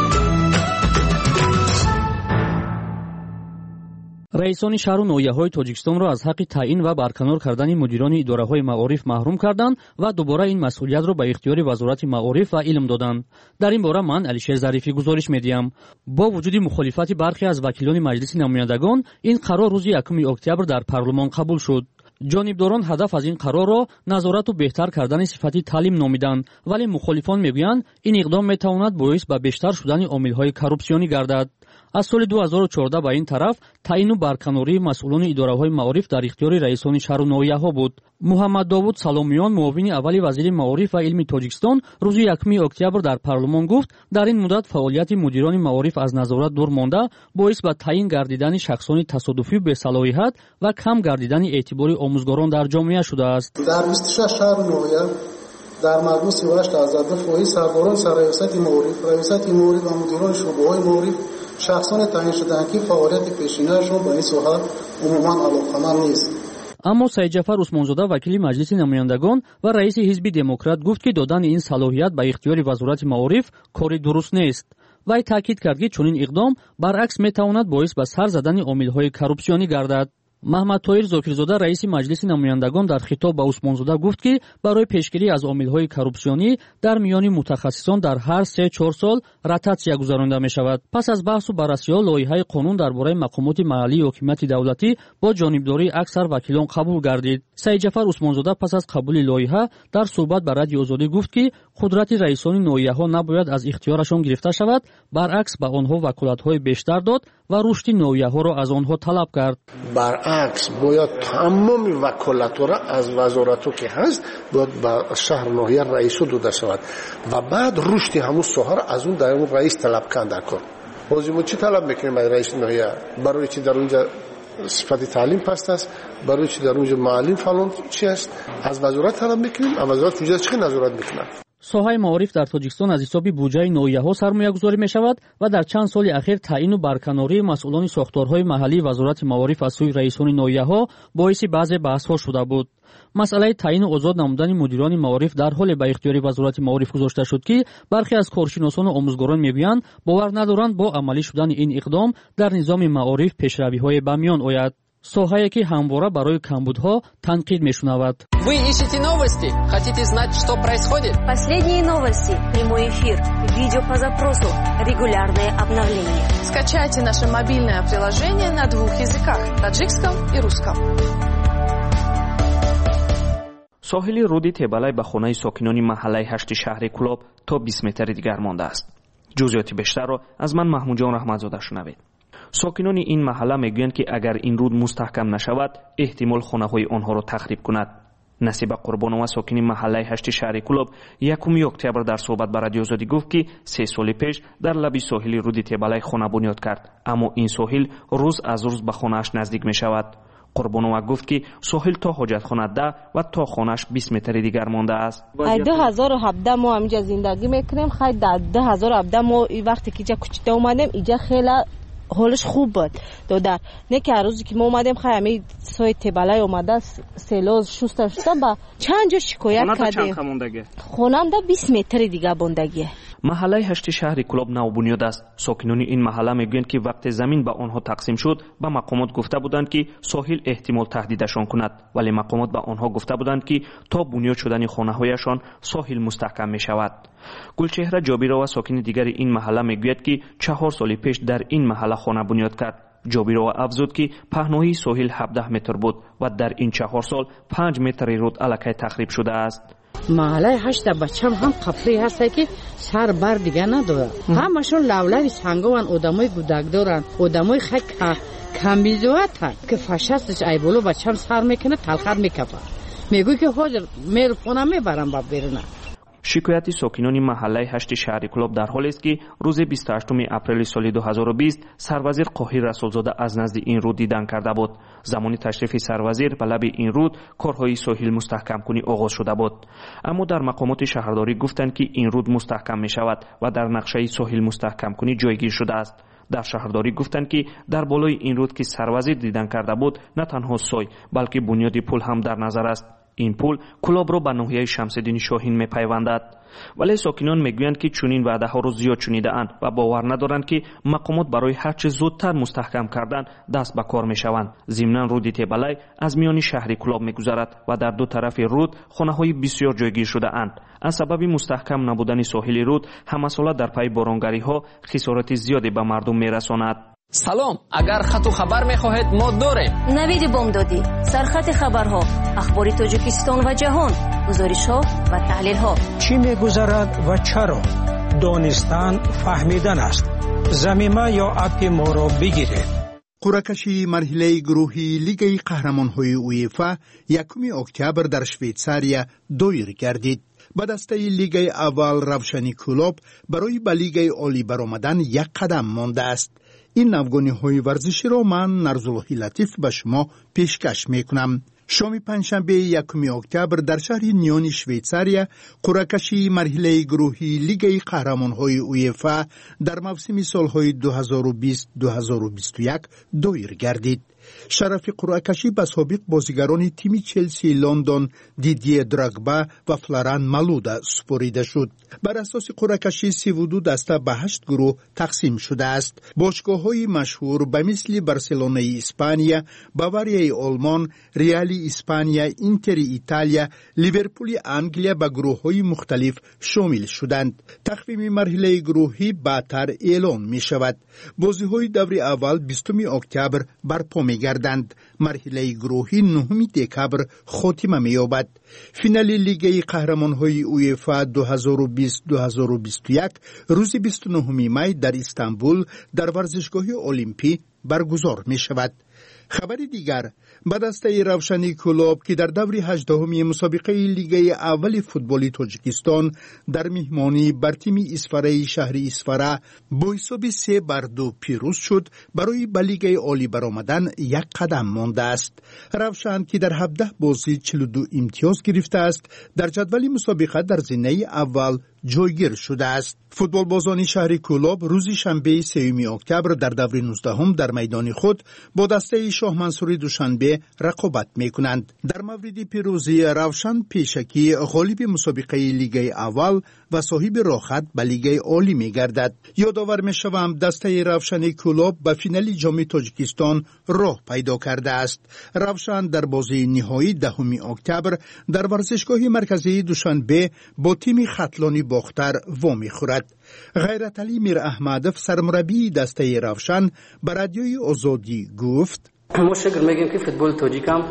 раисони шаҳру ноҳияҳои тоҷикистонро аз ҳаққи таъин ва барканор кардани мудирони идораҳои маориф маҳрум карданд ва дубора ин масъулиятро ба ихтиёри вазорати маориф ва илм доданд. дар ин бора ман алишер зарифӣ гузориш медиҳам. бо вуҷуди мухолифати бархе аз вакилони маҷлиси намояндагон ин қарор рӯзи якуми октябр дар парлумон қабул шуд. ҷонибдорон ҳадаф аз ин қарорро назорату беҳтар кардани сифати таълим номиданд, вале мухолифон мегӯянд ин иқдом метавонад боис ба бештар шудани омилҳои коррупсионӣ гардад. аз соли ду ҳазору чордаҳ ба ин тараф таъину барканории масъулони идораҳои маориф дар ихтиёри раисони шаҳру ноҳияҳо буд. муҳаммад довуд саломиён, муовини аввали вазири маориф ва илми тоҷикистон, рӯзи якуми октябр дар парлумон гуфт дар ин муддат фаъолияти мудирони маориф аз назорат дур монда боис ба таъин гардидани шахсони тасодуфӣ бесалоҳият ва кам гардидани эътибори омӯзгорон дар ҷомеа шудааст. дар бисту шаш шаҳру ноҳия дар маҷмӯи си ва ҳашт азада фоиз сарборон сарраёсати маориф, раёсати маориф ва мудирони шуъбаҳои маориф шахсоне таъин шуданд ки фаъолияти пешинаашон ба ин соҳа умуман алоқаманд нест. аммо саидҷафар усмонзода, вакили маҷлиси намояндагон ва раиси ҳизби демократ гуфт ки додани ин салоҳият ба ихтиёри вазорати маориф кори дуруст нест. вай таъкид кард ки чунин иқдом баръакс метавонад боис ба сар задани омилҳои коррупсионӣ гардад. маҳмад тоҳир зокирзода, раиси маҷлиси намояндагон, дар хитоб ба усмонзода гуфт ки барои пешгирӣ аз омилҳои коррупсионӣ дар миёни мутахассисон дар ҳар се чор сол ротатсия гузаронида мешавад. пас аз баҳсу баррасиҳо лоиҳаи қонун дар бораи мақомоти маҳаллии ҳокимияти давлатӣ бо ҷонибдории аксар вакилон қабул гардид. саидҷафар усмонзода пас аз қабули лоиҳа дар суҳбат ба радиои озодӣ гуфт ки қудрати раисони ноҳияҳо набояд аз ихтиёрашон гирифта шавад, баръакс ба онҳо ваколатҳои бештар дод ва рушди ноҳияҳоро аз онҳо талаб кард. баръакс бояд тамоми ваколатҳоро аз вазоратҳо ки ҳаст бояд ба шаҳр ноҳия раисо дода шавад ва баъд рушди ҳамун соҳаро аз он дар он раис талаб кан дар кор. ҳозир мо чӣ талаб мекунем аз раиси ноҳия? барои чи дар онҷа сифати таълим паст аст, барои чи дар онҷа муаллим фалон чи аст, аз вазорат талаб мекунем. аз вазорат ҷуҷа чӣ назорат мекунад? соҳаи маориф дар тоҷикистон аз ҳисоби буҷаи ноҳияҳо сармоягузорӣ мешавад ва дар чанд соли ахир таъину барканории масъулони сохторҳои маҳаллии вазорати маориф аз сӯи раисони ноҳияҳо боиси баъзе баҳсҳо шуда буд. масъалаи таъину озод намудани мудирони маориф дар ҳоле ба ихтиёри вазорати маориф гузошта шуд ки бархе аз коршиносону омӯзгорон мегӯянд бовар надоранд бо амалӣ шудани ин иқдом дар низоми маориф пешравиҳое ба миён ояд. соҳае ки ҳамвора барои камбудҳо танқид мешунавад. Вы ищете новости? Хотите знать, что происходит? Последние новости, прямой эфир, видео по запросу, регулярные обновления. Скачайте наше мобильное приложение на двух языках – таджикском и русском. ساحل رود تبلای به خانه ساکنان محله هشت شهر کلاب تا بیست متر دیگر مانده است. جزئیات بیشتر را از من محمود جان رحمتزاده شنوید. ساکنان این محله میگویند که اگر این رود مستحکم نشود احتمال خانه‌های آنها را تخریب کند. نصیب قربانو ساکن محله هشت شهر کلاب یکم اکتبر در صحبت با رادیو آزادی گفت که سه سال پیش در لبی ساحل رود تبلای خانه بنیاد کرد، اما این ساحل روز از روز به خانه‌اش نزدیک می شود. قربانو گفت که ساحل تا حاجتخانه ده و تا خانه‌اش بیست متر دیگر مانده است. دو هزار و هفده ما همینجا زندگی میکنیم. خیلی در دو هزار و هفده ما وقتی که اینجا کوچیک‌تر اومدیم اینجا خیلی حالش خوب بود. دادر نه که روزی که ما اومدیم خیلی همین سای تبلای اومده سیلاب شسته شده با چند جا شکایت کردیم. خونم ده بیست متر دیگه بوندگیه. محله هشت شهر کلاب نو بنیاد است. ساکنان این محله میگویند که وقت زمین به آنها تقسیم شد به مقامات گفته بودند که ساحل احتمال تهدیدشان کند، ولی مقامات به آنها گفته بودند که تا بنیاد شدن خانه‌هایشان ساحل مستحکم می شود. گلچهره جابیرا و ساکن دیگر این محله میگوید که چهار سال پیش در این محله خانه بنیاد کرد. جابیرا افزود که پهنایی ساحل هفده متر بود و در این چهار سال پنج متر رود الکی تخریب شده است. محله هشت بچم هم قفلی هسته که سر بر دیگه نداره. همشون لولوی سنگوان، آدمای گودک دارن، آدمای خیلی کمیزواتن که فشستش ای بولو بچم سر میکنه تلخر میکفه. میگوی که حاضر میرو خونه میبرم با بیرونه. شکایت ساکنان محله هشت شهر کلاب در حالی است که روز بیست و هشتم اپریل سال دو هزار و بیست سروزیر قاهر رسولزاده از نزد این رود دیدن کرده بود. زمانی تشریف سروزیر به لب این رود کارهای ساحل مستحکم کنی آغاز شده بود، اما در مقامات شهرداری گفتند که این رود مستحکم می شود و در نقشه ساحل مستحکم کنی جایگیر شده است. در شهرداری گفتند که در بالای این رود که سروزیر دیدن کرده بود نه تنها سای بلکه بنیاد پل هم در نظر است. این پل کلاب را به ناحیه شمس‌الدین شاهین می‌پیوندد، ولی ساکنان میگویند که چنین وعده‌ها را زیاد شنیده‌اند و باور ندارند که مقامات برای هر چه زودتر مستحکم کردن دست به کار می‌شوند. ضمناً رود تبلای از میان شهر کلاب می‌گذرد و در دو طرف رود خانه‌های بسیار جایگیر شده‌اند. از سبب مستحکم نبودن ساحل رود همساله در پی بارانگری‌ها خسارات زیادی به مردم می‌رساند. سلام، اگر خط و خبر میخواهید ما داریم. نوید بامدادی، سرخط خبرها، اخبار تاجیکستان و جهان، گزارش‌ها و تحلیل‌ها. چی می‌گذرد و چرا؟ دانستن فهمیدن است. زمینه یا اپ ما را بگیرید. قرعه‌کشی مرحله گروهی لیگ قهرمان‌های اویفا یکم اکتبر در شویتزاریا دایر گردید. به دسته لیگ اول روشنی کلوب برای به لیگ عالی برآمدن یک قدم مانده است. این نوگانی های ورزشی را من نرزاللهی لطیف به شما پیشکش می کنم. شام پنجشنبه یکم اکتبر در شهر نیون شویتزاریا قرعه‌کشی مرحله گروهی لیگ قهرمان‌های اویفا در موسم سال‌های دو هزار و بیست دو هزار و بیست و یک دایر گردید. شرف قرعه‌کشی به سابق بازیگران تیم چلسی لندن دیدیه دراگبا و فلوران مالودا سپرده شد. بر اساس قرعه‌کشی سی و دو دسته به هشت گروه تقسیم شده است. باشگاه‌های مشهور به مثل بارسلونا اسپانیا، باواریا آلمان، ریال اسپانیا، اینتر ایتالیا، لیورپول انگلیا به گروه‌های مختلف شامل شدند. تقویم مرحله گروهی بعدتر اعلام می شود. بازی‌های دور اول بیستم اکتبر برپا می گردند. مرحله گروهی نهم دکبر خاتمه می یابد. فینال لیگ قهرمان‌های اویفا دو هزار و بیست دو هزار و بیست و یک روز بیست و نهم می در استانبول در ورزشگاه المپی برگزار می شود. خبر دیگر، به دسته روشنی کلوب که در دور هجدهمی مسابقه لیگ اول فوتبال تاجیکستان در میهمانی بر تیم اسفره شهر اسفره با حساب سه بر دو پیروز شد، برای به لیگ عالی برآمدن یک قدم مانده است. روشن که در هفده بازی چهل و دو امتیاز گرفته است، در جدول مسابقه در زینه اول جایگیر شده است. فوتبال بازان شهر کلوب روز شنبه سوم اکتبر در دور نوزدهم در میدان خود با دسته شاه منصور دوشنبه رقابت می کنند. در مورد پیروزی روشن پیشکی غالب مسابقه لیگ اول و صاحب راحت به لیگ عالی می گردد. یادآور می شوم دسته روشن کلوب به فینال جام تاجیکستان راه پیدا کرده است. روشن در بازی نهایی دهم اکتبر در ورزشگاه مرکزی دوشنبه با تیم خطلانی باختر وامی خورد. غیرت علی میر احمدов سرمربی دسته روشن به رادیوی آزادی گفت: ما شکر میگیم که فوتبال تاجیک هم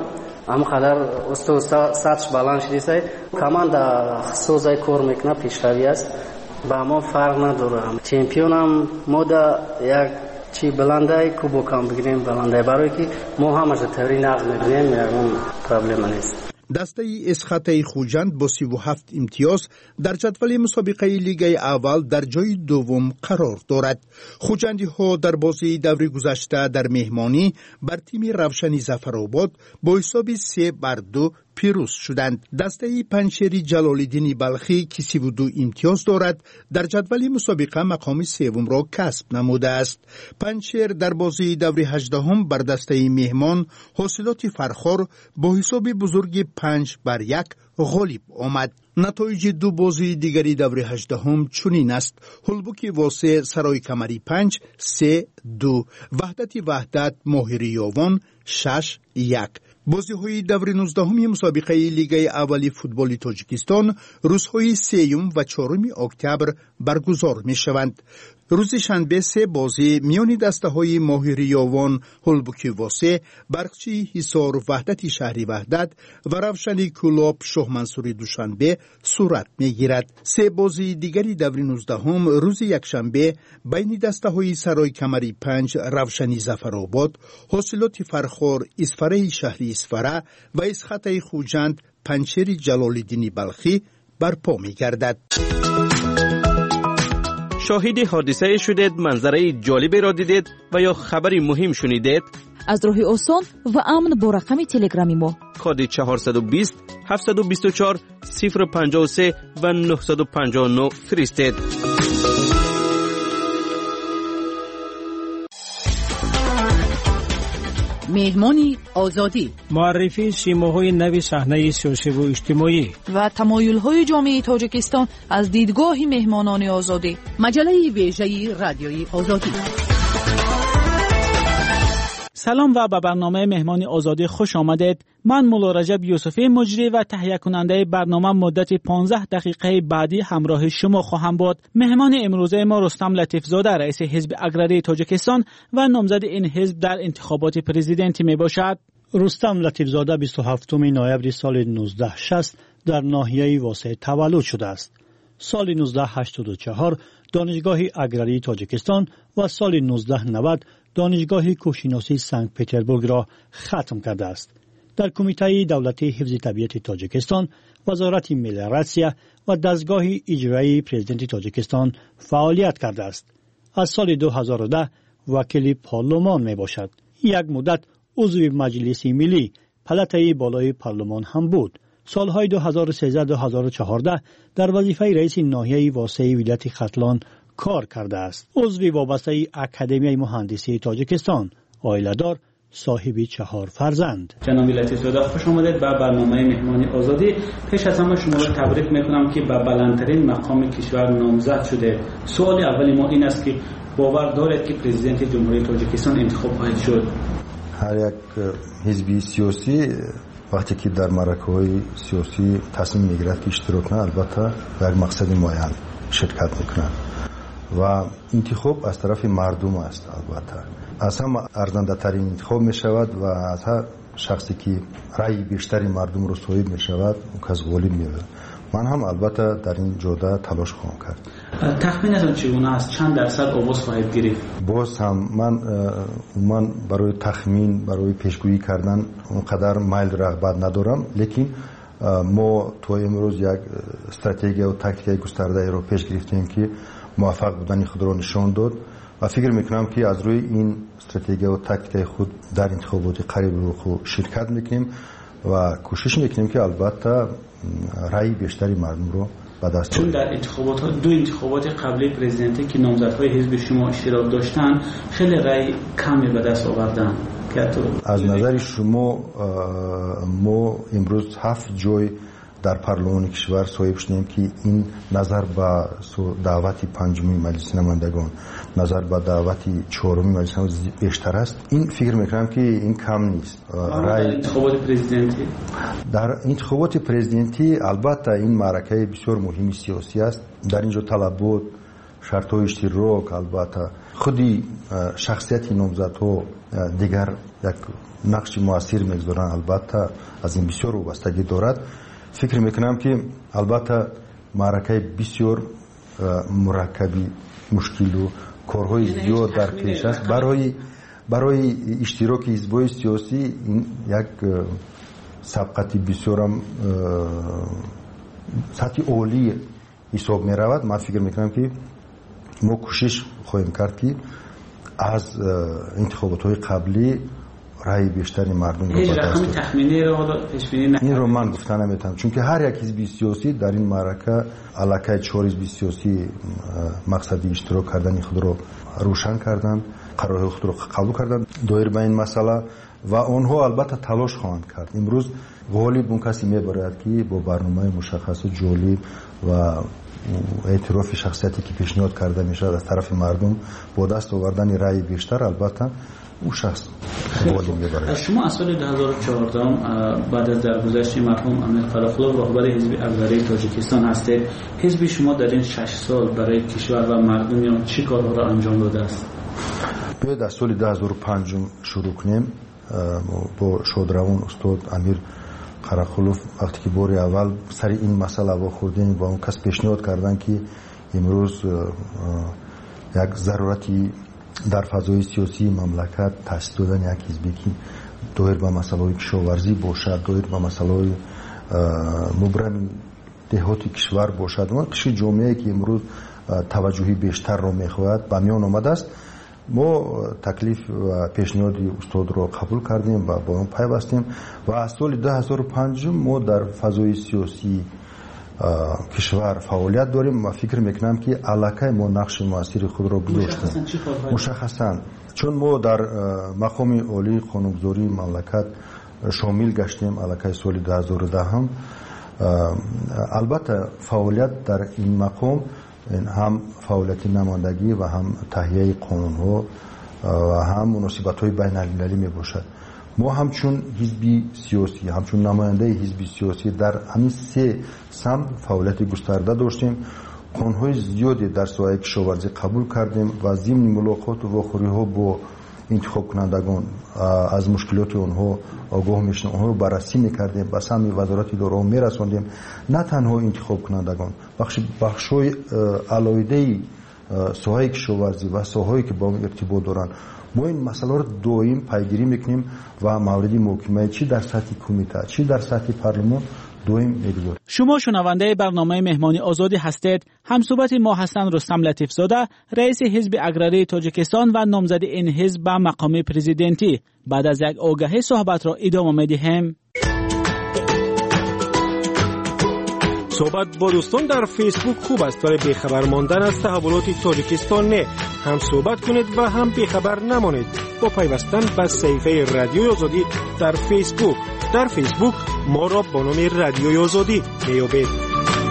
همقدر استو سطح بلند شده کمان در سوزای کار میکنه پیشروی است با ما فرق نداره چمپیون هم ما در یک چی بلنده کوبوک هم بگیریم بلنده برای که ما همش تری نقد میکنیم یکون پرابلم نیست. دسته اسخطه خوجند با سی و هفت امتیاز در جدول مسابقه لیگ اول در جای دوم قرار دارد. خوجندی ها در بازی دوری گذشته در مهمانی بر تیم روشنی ظفرآباد با حساب سه بر دو پیروز شدند. دسته پنشری جلال‌الدین بلخی که سی و دو امتیاز دارد در جدول مسابقه مقام سوم را کسب نموده است. پنشر در بازی دوری هجدهم بر دسته مهمان حاصلات فرخار با حساب بزرگ پنج بر یک غالب آمد. نتایج دو بازی دیگری دوری هجدهم چنین است: هلبوک واسه سرای کمری پنج سه دو، وحدت وحدت ماهری یاوان شش یک. بازی های دوری نوزدهم مسابقه لیگ اولی فوتبال تاجیکستان روزهای سیوم و چهارم اکتبر برگزار می شوند. روز شنبه سه بازی میان دسته های ماهری یاوان هلبوک واسه، برقچی حصار وحدت شهری وحدت و روشنی کلاب شاه منصوری دوشنبه صورت می گیرد. سه بازی دیگری دوری نوزدهم روز یکشنبه بین دسته های سرای کمری پنج روشنی ظفرآباد، حاصلات فرخار اسفره شهری اسفره و اسخطه خوجند پنشری جلال‌الدین بلخی برپا می گردد. شاهد حادثه شدید، منظره جالبی را دیدید و یا خبری مهم شنیدید؟ از راه آسان و امن با رقم تلگرامی ما کد چهارصد و بیست هفتصد و بیست و چهار صفر پنجاه و سه و نهصد و پنجاه و نه فرستید. مهمانی آزادی، معرفی سیماهای نوی صحنه سیاسی و اجتماعی و تمایل‌های جامعه تاجیکستان از دیدگاه مهمانان آزادی. مجله ویژه رادیویی آزادی. سلام و به برنامه مهمانی آزادی خوش آمدید. من مولا رجب یوسفی مجری و تهیه کننده برنامه مدت پانزده دقیقه بعدی همراه شما خواهم بود. مهمان امروزه ما رستم لطیفزاده رئیس حزب اگراری تاجیکستان و نامزد این حزب در انتخابات پرزیدنتی می باشد. رستم لطیفزاده بیست و هفتم نوامبر سال نوزده شصت در ناحیه واسه تولد شده است. سال نوزده هشتاد و چهار دانشگاه اگراری تاجیکستان و سال نوزده نود دانشگاه کوهشناسی سنت پترزبورگ را ختم کرده است. در کمیته دولتی حفظ طبیعت تاجیکستان، وزارت ملیراسیا و دستگاه اجرایی پرزیدنت تاجیکستان فعالیت کرده است. از سال دو هزار و ده وکیل پارلمان می باشد. یک مدت عضو مجلس ملی پلته بالای پارلمان هم بود. سالهای دو هزار و سیزده تا دو هزار و چهارده در وظیفه رئیس ناحیه واسع ولایت ختلان کار کرده است. عضو وابسته اکادمی مهندسی تاجیکستان، عائله‌دار، صاحب چهار فرزند. جناب لطیفزاده خوش آمدید به برنامه مهمانی آزادی. پیش از همه شما را تبریک میکنم که به بلندترین مقام کشور نامزد شده. سوال اولی ما این است که باور دارید که پرزیدنت جمهوری تاجیکستان انتخاب خواهد شد؟ هر یک حزبی سیاسی وقتی که در معرکه‌های سیاسی تصمیم میگیرد که اشتراک کنه، البته به یک مقصد معین شرکت میکنه و انتخاب از طرف مردم است. البته از هم ارزنده ترین انتخاب می شود و از هر شخصی که رأی بیشتری مردم را صاحب می شود اون کس غالب می شود. من هم البته در این جوده تلاش خواهم کرد. تخمینتون چگونه است؟ چند درصد آواز خواهید گرفت؟ باز هم من من برای تخمین، برای پیشگویی کردن اونقدر میل رغبت ندارم، لیکن ما تو امروز یک استراتژی و تاکتیک گسترده را پیش گرفتیم که موفق بودن خود را نشان داد و فکر میکنم که از روی این استراتژی و تاکتیک خود در انتخابات قریب رو خود شرکت میکنیم و کوشش میکنیم که البته رأی بیشتری مردم رو به دست چون در انتخابات ها دو انتخابات قبلی پرزیدنتی که نامزدهای حزب شما اشتراک داشتن خیلی رأی کمی به دست آوردن. از نظر شما ما امروز هفت جای در پارلمان کشور صاحب شدیم که این نظر به دعوت پنجمی مجلس نمایندگان، نظر به دعوت چهارمی مجلس نمایندگان بیشتر است. این فکر میکنم که این کم نیست. رای انتخابات پرزیدنتی در انتخابات پرزیدنتی البته این معرکه بسیار مهمی سیاسی است. در اینجا طلبات шартҳои иштирок, албатта худи шахсияти номзадҳо дигар як нақши муассир мегузоранд. Албатта аз ин бисёр вобастагӣ дорад. фикр мекунам ки албатта маъракаи бисёр мураккаби мушкилу корҳои зиёд дар пеш аст. барои барои иштироки ҳизбҳои сиёсӣ ин як сабқати бисёрам сатҳи олӣ ҳисоб меравад. ман фикр мекунам ки мо кӯшиш хоҳем кард ки аз интихоботҳои қаблӣ раи бештари мардум инро ман гуфта наметавонам, чунки ҳар як ҳизби сиёсӣ дар ин маърака аллакай чор ҳизби сиёсӣ мақсади иштирок кардани худро рӯшан карданд, қарорҳои худро қабул карданд доир ба ин масъала ва онҳо албатта талош хоҳанд кард. имрӯз ғолиб он касе мебарояд ки бо барномаи мушаххасу ҷолиб ва эътирофи шахсияте ки пешниҳод карда мешавад аз тарафи мардум бо даст овардани раи бештар, албатта او شخص شما از سال دو هزار و چهارده بعد از درگذشت مرحوم امیر قراقلو رهبر حزب اقراری تاجیکستان هستید. حزب شما در این شش سال برای کشور و مردم چه کارها را انجام داده است؟ بیاید از سال دو هزار و پنج شروع کنیم. با شادروان استاد امیر قراقلو وقتی که بار اول سر این مسئله وا خوردیم با اون کس پیشنهاد کردن که امروز یک ضرورتی در فضای سیاسی مملکت تأسیس دادن یک حزبی که دایر به مسائل کشاورزی باشد، دایر به مسائل مبرم دهات کشور باشد و قشر جامعه که امروز توجهی بیشتر را میخواهد به میان آمده است. ما تکلیف و پیشنهاد استاد را قبول کردیم و با اون پیوستیم و از سال دو هزار و پنج ما در فضای سیاسی کشور فعالیت داریم و فکر میکنم که علاقه ما نقش موثر خود را گذاشتیم. مشخصا چون ما در مقام عالی قانونگذاری مملکت شامل گشتیم علاقه سال دو هزار و ده هم البته فعالیت در این مقام هم فعالیت نمایندگی و هم تهیه قانون ها و هم مناسبت های بین المللی می باشد. ما همچون حزبی سیاسی همچون نماینده حزبی سیاسی در همین سه سمت فعالیت گسترده داشتیم. قانون‌های زیادی در ساحه کشاورزی قبول کردیم و ضمن ملاقات و واخوری‌ها با انتخاب کنندگان از مشکلات آنها آگاه میشدیم، آنها رو بررسی میکردیم، به سمت وزارت دارو میرساندیم. نه تنها انتخاب کنندگان، بخش بخش‌های علایده ساحه کشاورزی و ساحه‌ای که با ارتباط دارند ما این مسئله رو دائم پیگیری میکنیم و موردی محکمه چی در سطح کمیته چی در سطح پارلمان دائم میگذاریم. شما شنونده برنامه مهمانی آزادی هستید. همصحبت ما هستند رستم لطیف زاده، رئیس حزب اقراری تاجیکستان و نامزد این حزب به مقام پرزیدنتی. بعد از یک آگهی صحبت را ادامه میدیم. صحبت با دوستان در فیسبوک خوب است ولی بیخبر ماندن از تحولات تاجیکستان نه. هم صحبت کنید و هم بیخبر نمانید با پیوستن به صفحه رادیوی آزادی در فیسبوک. در فیسبوک ما را با نام رادیوی آزادی میابید.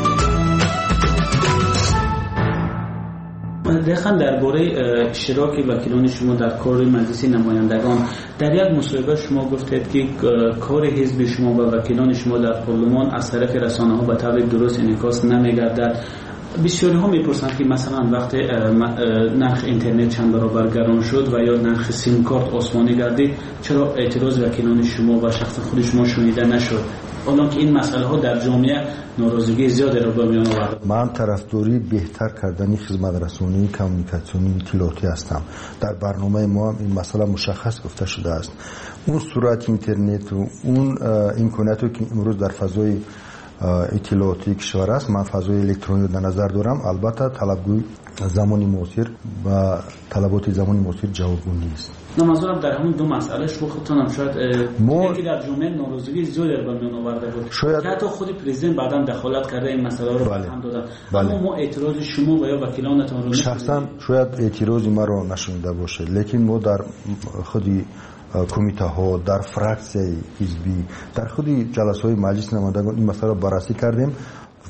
دقیقاً درباره اشتراک وکیلان شما در کار مجلس نمایندگان در یک مصاحبه شما گفتید که کار حزب شما و وکیلان شما در پارلمان از طرف رسانه‌ها به طور درست انعکاس نمی‌گردد. بسیاری ها میپرسند که مثلا وقتی نرخ اینترنت چند برابر گران شد و یا نرخ سیم کارت آسمانی گردید چرا اعتراض وکیلان شما و شخص خود شما شنیده نشد؟ حالا که این مسئله ها در جامعه ناراضگی زیادی را به میان آورده. من طرفداری بهتر کردن خدمت رسانی کمیونیکاسیونی اطلاعاتی هستم. در برنامه ما هم این مسئله مشخص گفته شده است. اون سرعت اینترنت و اون امکاناتی که امروز در فضای اطلاعاتی کشور است من فضای الکترونیک در نظر دارم. البته طلبگوی زمانی معاصر و طلبات زمانی معاصر جوابگو نیست. نه منظورم در همون دو مسئله شما خودتون هم شاید یکی در جامعه ناراضگی زیادی رو به میان آورده بود شاید که حتی خود پرزیدنت بعداً دخالت کرده این مسئله رو بله. هم دادن. بله. اما ما اعتراض شما و یا وکیلانتون رو شخصا شاید اعتراض ما رو نشنیده باشه لیکن ما در خودی کمیته ها در فراکسیای حزبی در خودی جلسه های مجلس نمایندگان این مسئله رو بررسی کردیم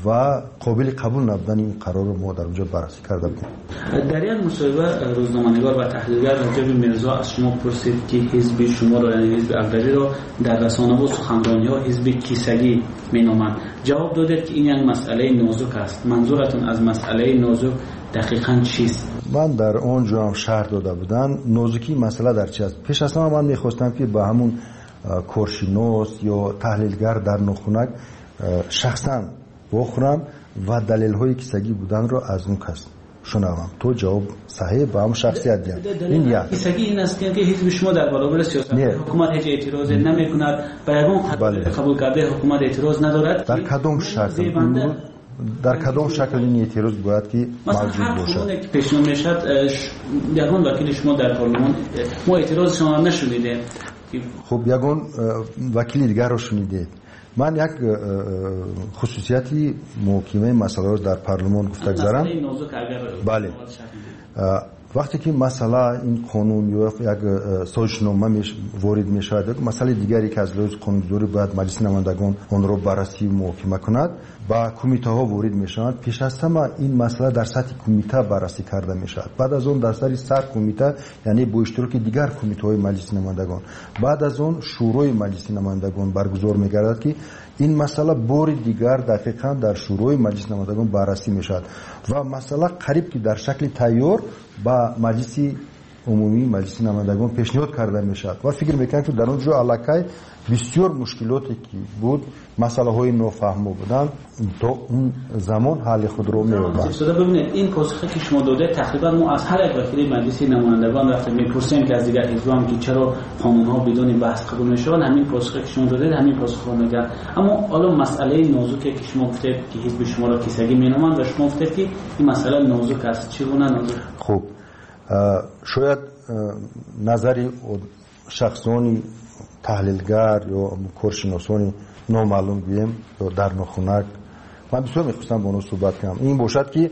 و قابل قبول نبودن این قرار رو ما در اونجا بررسی کرده بودیم. در این مصاحبه روزنامه‌نگار و تحلیلگر رجب میرزا از شما پرسید که حزب شما رو، یعنی حزب اقداری رو در رسانه و سخنرانی‌ها حزب کیسگی مینامند. جواب دادید که این یک مسئله نازک است. منظورتون از مسئله نازک دقیقاً چیست؟ من در اونجا هم شرح داده بودن نازکی مسئله در چی است. پیش از همه من می‌خواستم که با همون کورشینوس یا تحلیلگر در نخونک شخصاً بخورم و دلیل های کیسگی بودن رو از اون کس شنوم. تو جواب صحیح با هم شخصیت دیم. این یک کیسگی این است که حزب شما در برابر سیاست حکومت هیچ اعتراض نمی کند، بیان قبول کرده حکومت اعتراض ندارد. در کدام شکل در کدام شکل این اعتراض باید که موجود باشد؟ مثلا که پیشنهاد میشد یگان وکیل شما در پارلمان ما اعتراض شما نشنیده. خب یگان وکیل دیگر رو شنیده. من یک خصوصیتی محکمه مسئله رو در پارلمان گفته گذارم. بله. وقتی که مسئله این قانون یا یک سازشنامه وارد می شود، مسئله دیگری که از لحاظ قانونگذاری باید مجلس نمایندگان آن را بررسی محکمه کند، با کمیته ها وارد می شوند. پیش از همه این مسئله در سطح کمیته بررسی کرده می شود. بعد از اون در سطح سر کمیته، یعنی با اشتراک دیگر کمیته های مجلس نمایندگان، بعد از اون شورای مجلس نمایندگان برگزار می گردد که این مسئله بار دیگر دقیقاً در شورای مجلس نمایندگان بررسی می شود و مسئله قریب که در شکل تیار با مجلس عمومی مجلس نمایندگان پیشنهاد کرده می شود و فکر میکنم که در اونجا علاقه بسیار مشکلاتی که بود، مسئله های نافهمو بودن، تا اون زمان حل خود رو می‌یابد. ببینید این پاسخی که شما داده تقریبا ما از هر یک وکیل مجلس نمایندگان وقتی میپرسیم که از دیگر حزب‌ها که چرا قانون‌ها بدون بحث قبول میشن، همین پاسخی که شما داده همین پاسخ رو میگن. اما حالا مسئله نازکی که شما گفتید که حزب شما را کیسگی مینامند و شما گفتید که این مسئله نازک است، چگونه نازک؟ خب شاید نظری شخصانی تحلیلگر یا کورشناسانی نامعلوم بیم یا در نخونک، من بسیار میخواستم با اونو صحبت کنم. این باشد که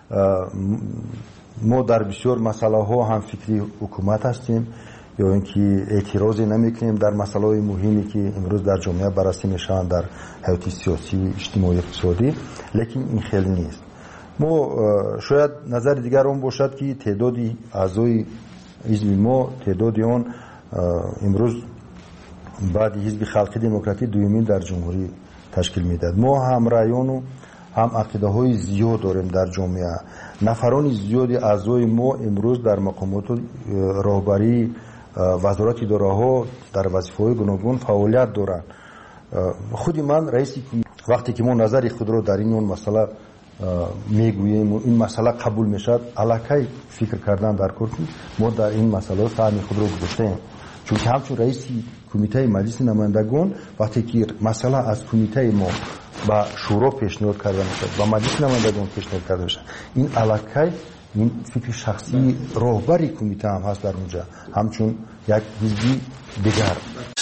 ما در بسیار مسئله ها هم فکری حکومت هستیم یا اینکه اعتراضی نمیکنیم در مسئله های مهمی که امروز در جامعه بررسی میشن در حیات سیاسی اجتماعی اقتصادی، لیکن این خیلی نیست. ما شاید نظر دیگر اون باشد که تعدادی اعضای حزب ما تعدادی اون امروز بعد حزب خلق دموکراتی دومین در جمهوری تشکیل میداد. ما هم رایان و هم عقیده های زیاد داریم در جامعه. نفران زیادی اعضای ما امروز در مقامات راهبری وزارت اداره ها در وظیفه‌های گوناگون فعالیت دارند. خودی من رئیسی وقتی که ما نظر خود رو در این مسئله میگوییم و این مسئله قبول میشد، علاقه فکر کردن در کردیم ما در این مسئله سهم خود رو گذاشتیم، چون که همچون رئیس کمیته مجلس نمایندگان وقتی که مسئله از کمیته ما با شورا پیشنهاد کرده میشد با مجلس نمایندگان پیشنهاد کرده میشد، این علاقه این فکر شخصی راهبری کمیته هم هست در اونجا، همچون یک حزبی دیگر.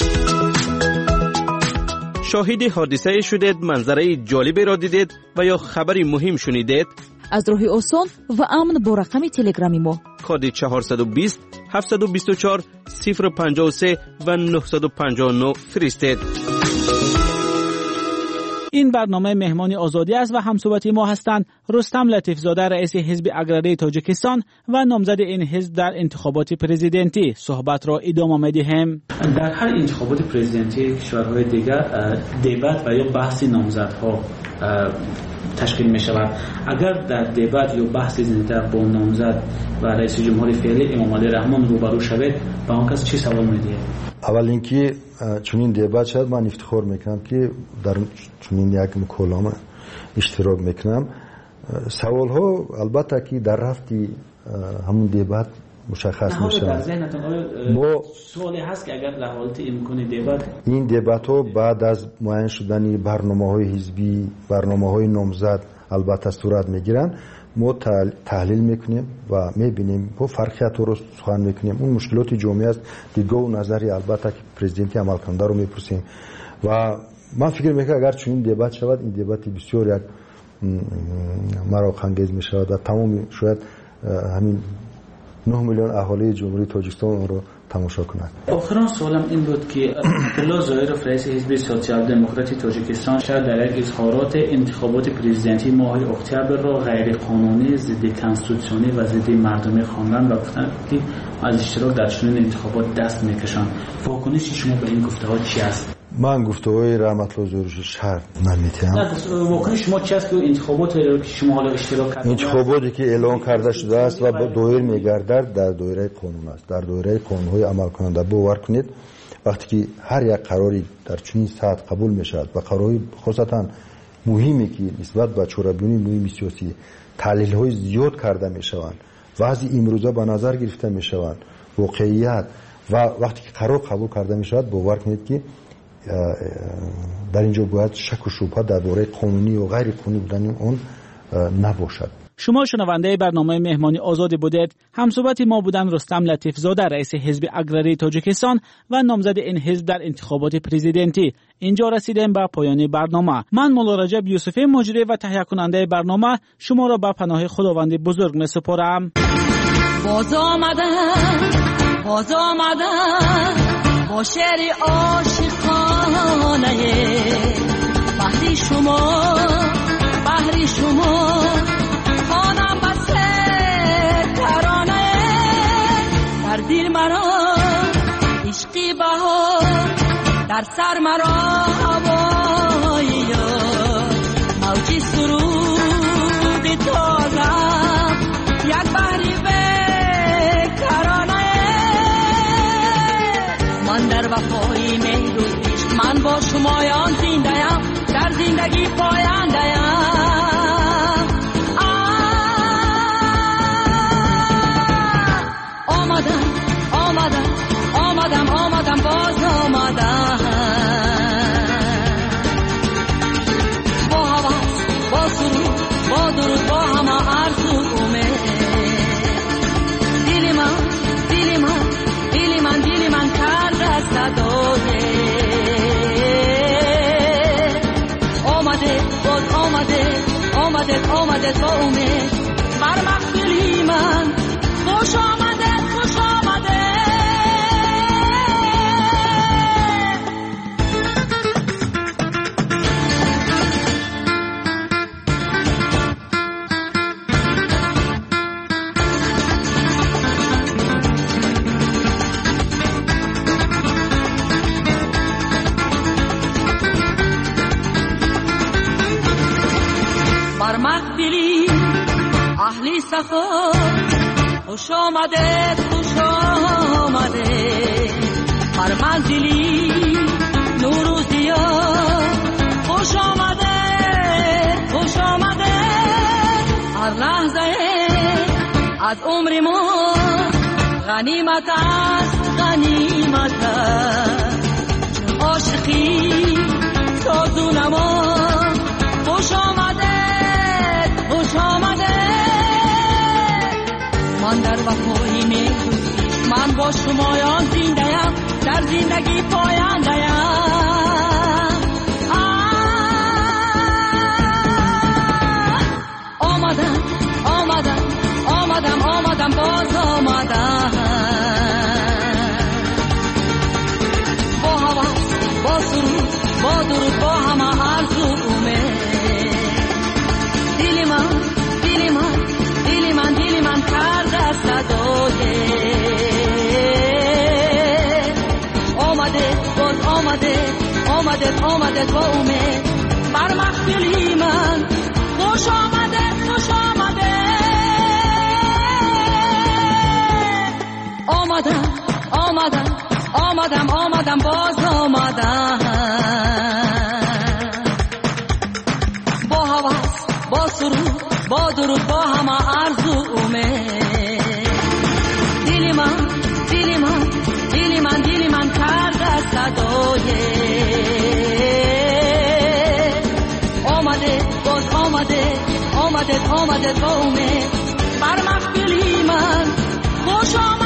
شاهد حادثه شدید، منظره جالبی را دیدید و یا خبری مهم شنیدید؟ از راه آسان و امن با رقم تلگرامی ما کد چهارصد و بیست هفتصد و بیست و چهار صفر و پنجاه و سه و نهصد و پنجاه و نه فرستید. این برنامه مهمانی آزادی است و همصحبتی ما هستند رستم لطیفزاده رئیس حزب اقراری تاجیکستان و نامزد این حزب در انتخابات پرزیدنتی. صحبت را ادامه می‌دهیم. در هر انتخابات پرزیدنتی کشورهای دیگر دیبات و یا بحث نامزدها تشکیل می شود. اگر در دیبات یا بحث زنده با نامزد و رئیس جمهور فعلی امام علی رحمان روبرو شوید، با آن کس چی سوال می‌دهید؟ اول اینکه چنین دیبات شد من افتخار میکنم که در چنین یک مکالمه اشتراک میکنم. سوال ها البته که در رفتی همون دیبات مشخص میشه. در ذهنتون آیا سوالی هست که اگر در حالت امکان دیبات این دیبات ها بعد از معین شدن برنامه های حزبی، برنامه های نامزد البته صورت میگیرن، ما تحلیل میکنیم و میبینیم با فرقیت رو سخن میکنیم. اون مشکلات جامعه است، دیدگاه و نظری البته که پرزیدنتی عمل کننده رو میپرسیم و من فکر میکنم اگر چنین دیبات شود این دیبات بسیار یک مراق انگیز میشود و تمام شاید همین نه میلیون اهالی جمهوری تاجیکستان رو تماشا کنند. آخرین سوالم این بود که عبدالله ظاهرов رئیس حزب سوسیال دموکراتی تاجیکستان شاید در یک اظهارات انتخابات پرزیدنتی ماه اکتبر را غیر قانونی، ضد کنستیتوسیونی و ضد مردمی خواندند و گفتند که از اشتراک در چنین انتخابات دست میکشند. واکنش شما به این گفته‌ها چی است؟ من گفته‌های رحمت الله ظاهری شرط نمی‌تونم. واکنش شما چی است که انتخابات که شما حالا اشتراک کردید؟ انتخاباتی که اعلان کرده شده است و دایر می‌گردد در دایره قانون است. در دایره قانون‌های عمل کننده باور کنید وقتی که هر یک قراری در چنین سطح قبول می‌شود و قرارهای خاصتاً مهمی که نسبت به چاره‌بینی مهم سیاسی تحلیل‌های زیاد کرده می‌شوند، وضع امروزه به نظر گرفته می‌شوند، واقعیت و وقتی که قرار قبول کرده می‌شود باور کنید که در اینجا باید شک و شبهه درباره قانونی و غیر قانونی بودن اون نباشد. شما شنونده برنامه مهمانی آزاد بودید. همصحبت ما بودن رستم لطیف زاده رئیس حزب اگراری تاجیکستان و نامزد این حزب در انتخابات پرزیدنتی. اینجا رسیدیم به پایان برنامه. من مولا رجب یوسفی مجری و تهیه کننده برنامه شما را به پناه خداوند بزرگ می سپارم. باز آمدن باز آمدن با شعر عاشقانه بحری شما بحری شما خانم بسته ترانه در دل مرا عشقی بهار در سر مرا هوایی موجی سرود تازه یک بحری ترانه من در وفای مهر و عشق من با شمایان زنده‌ام در زندگی پاینده‌ام آمدم آمدم آمدم آمدم باز آمدم با هوس با سرود با درود با همه آرزو امید دل من دل من دل من دل من کرده صدای آمده باز آمده آمده آمده با امید بر محفلی من خوش آمده خوش آمده بر محفلی اهلی سفر خوش آمده خوش آمده بر منزلی نور و ضیا خوش آمده خوش آمده هر لحظه از عمر ما غنیمت است غنیمت است چون عاشقی ساز و نما خوش آمده خوش آمده من در وفای می‌کوشم من با شمایان زنده‌ام در زندگی پاینده‌ام آمدم آمدم آمدم آمدم باز آمدم با هوس با سرود با درود با همه آرزو امید دل من دل من دل من دل من کرده صدای آمده باز آمده آمده آمده با امید بر محفلی من خوش آمده خوش آمده آمدم آمدم آمدم آمدم باز آمدم با هوس با سرود با درود با همه آرزو امید دل من دل من دل من دل من کرده صدای آمده باز آمده آمده آمده با امید بر محفلی من خوش آمده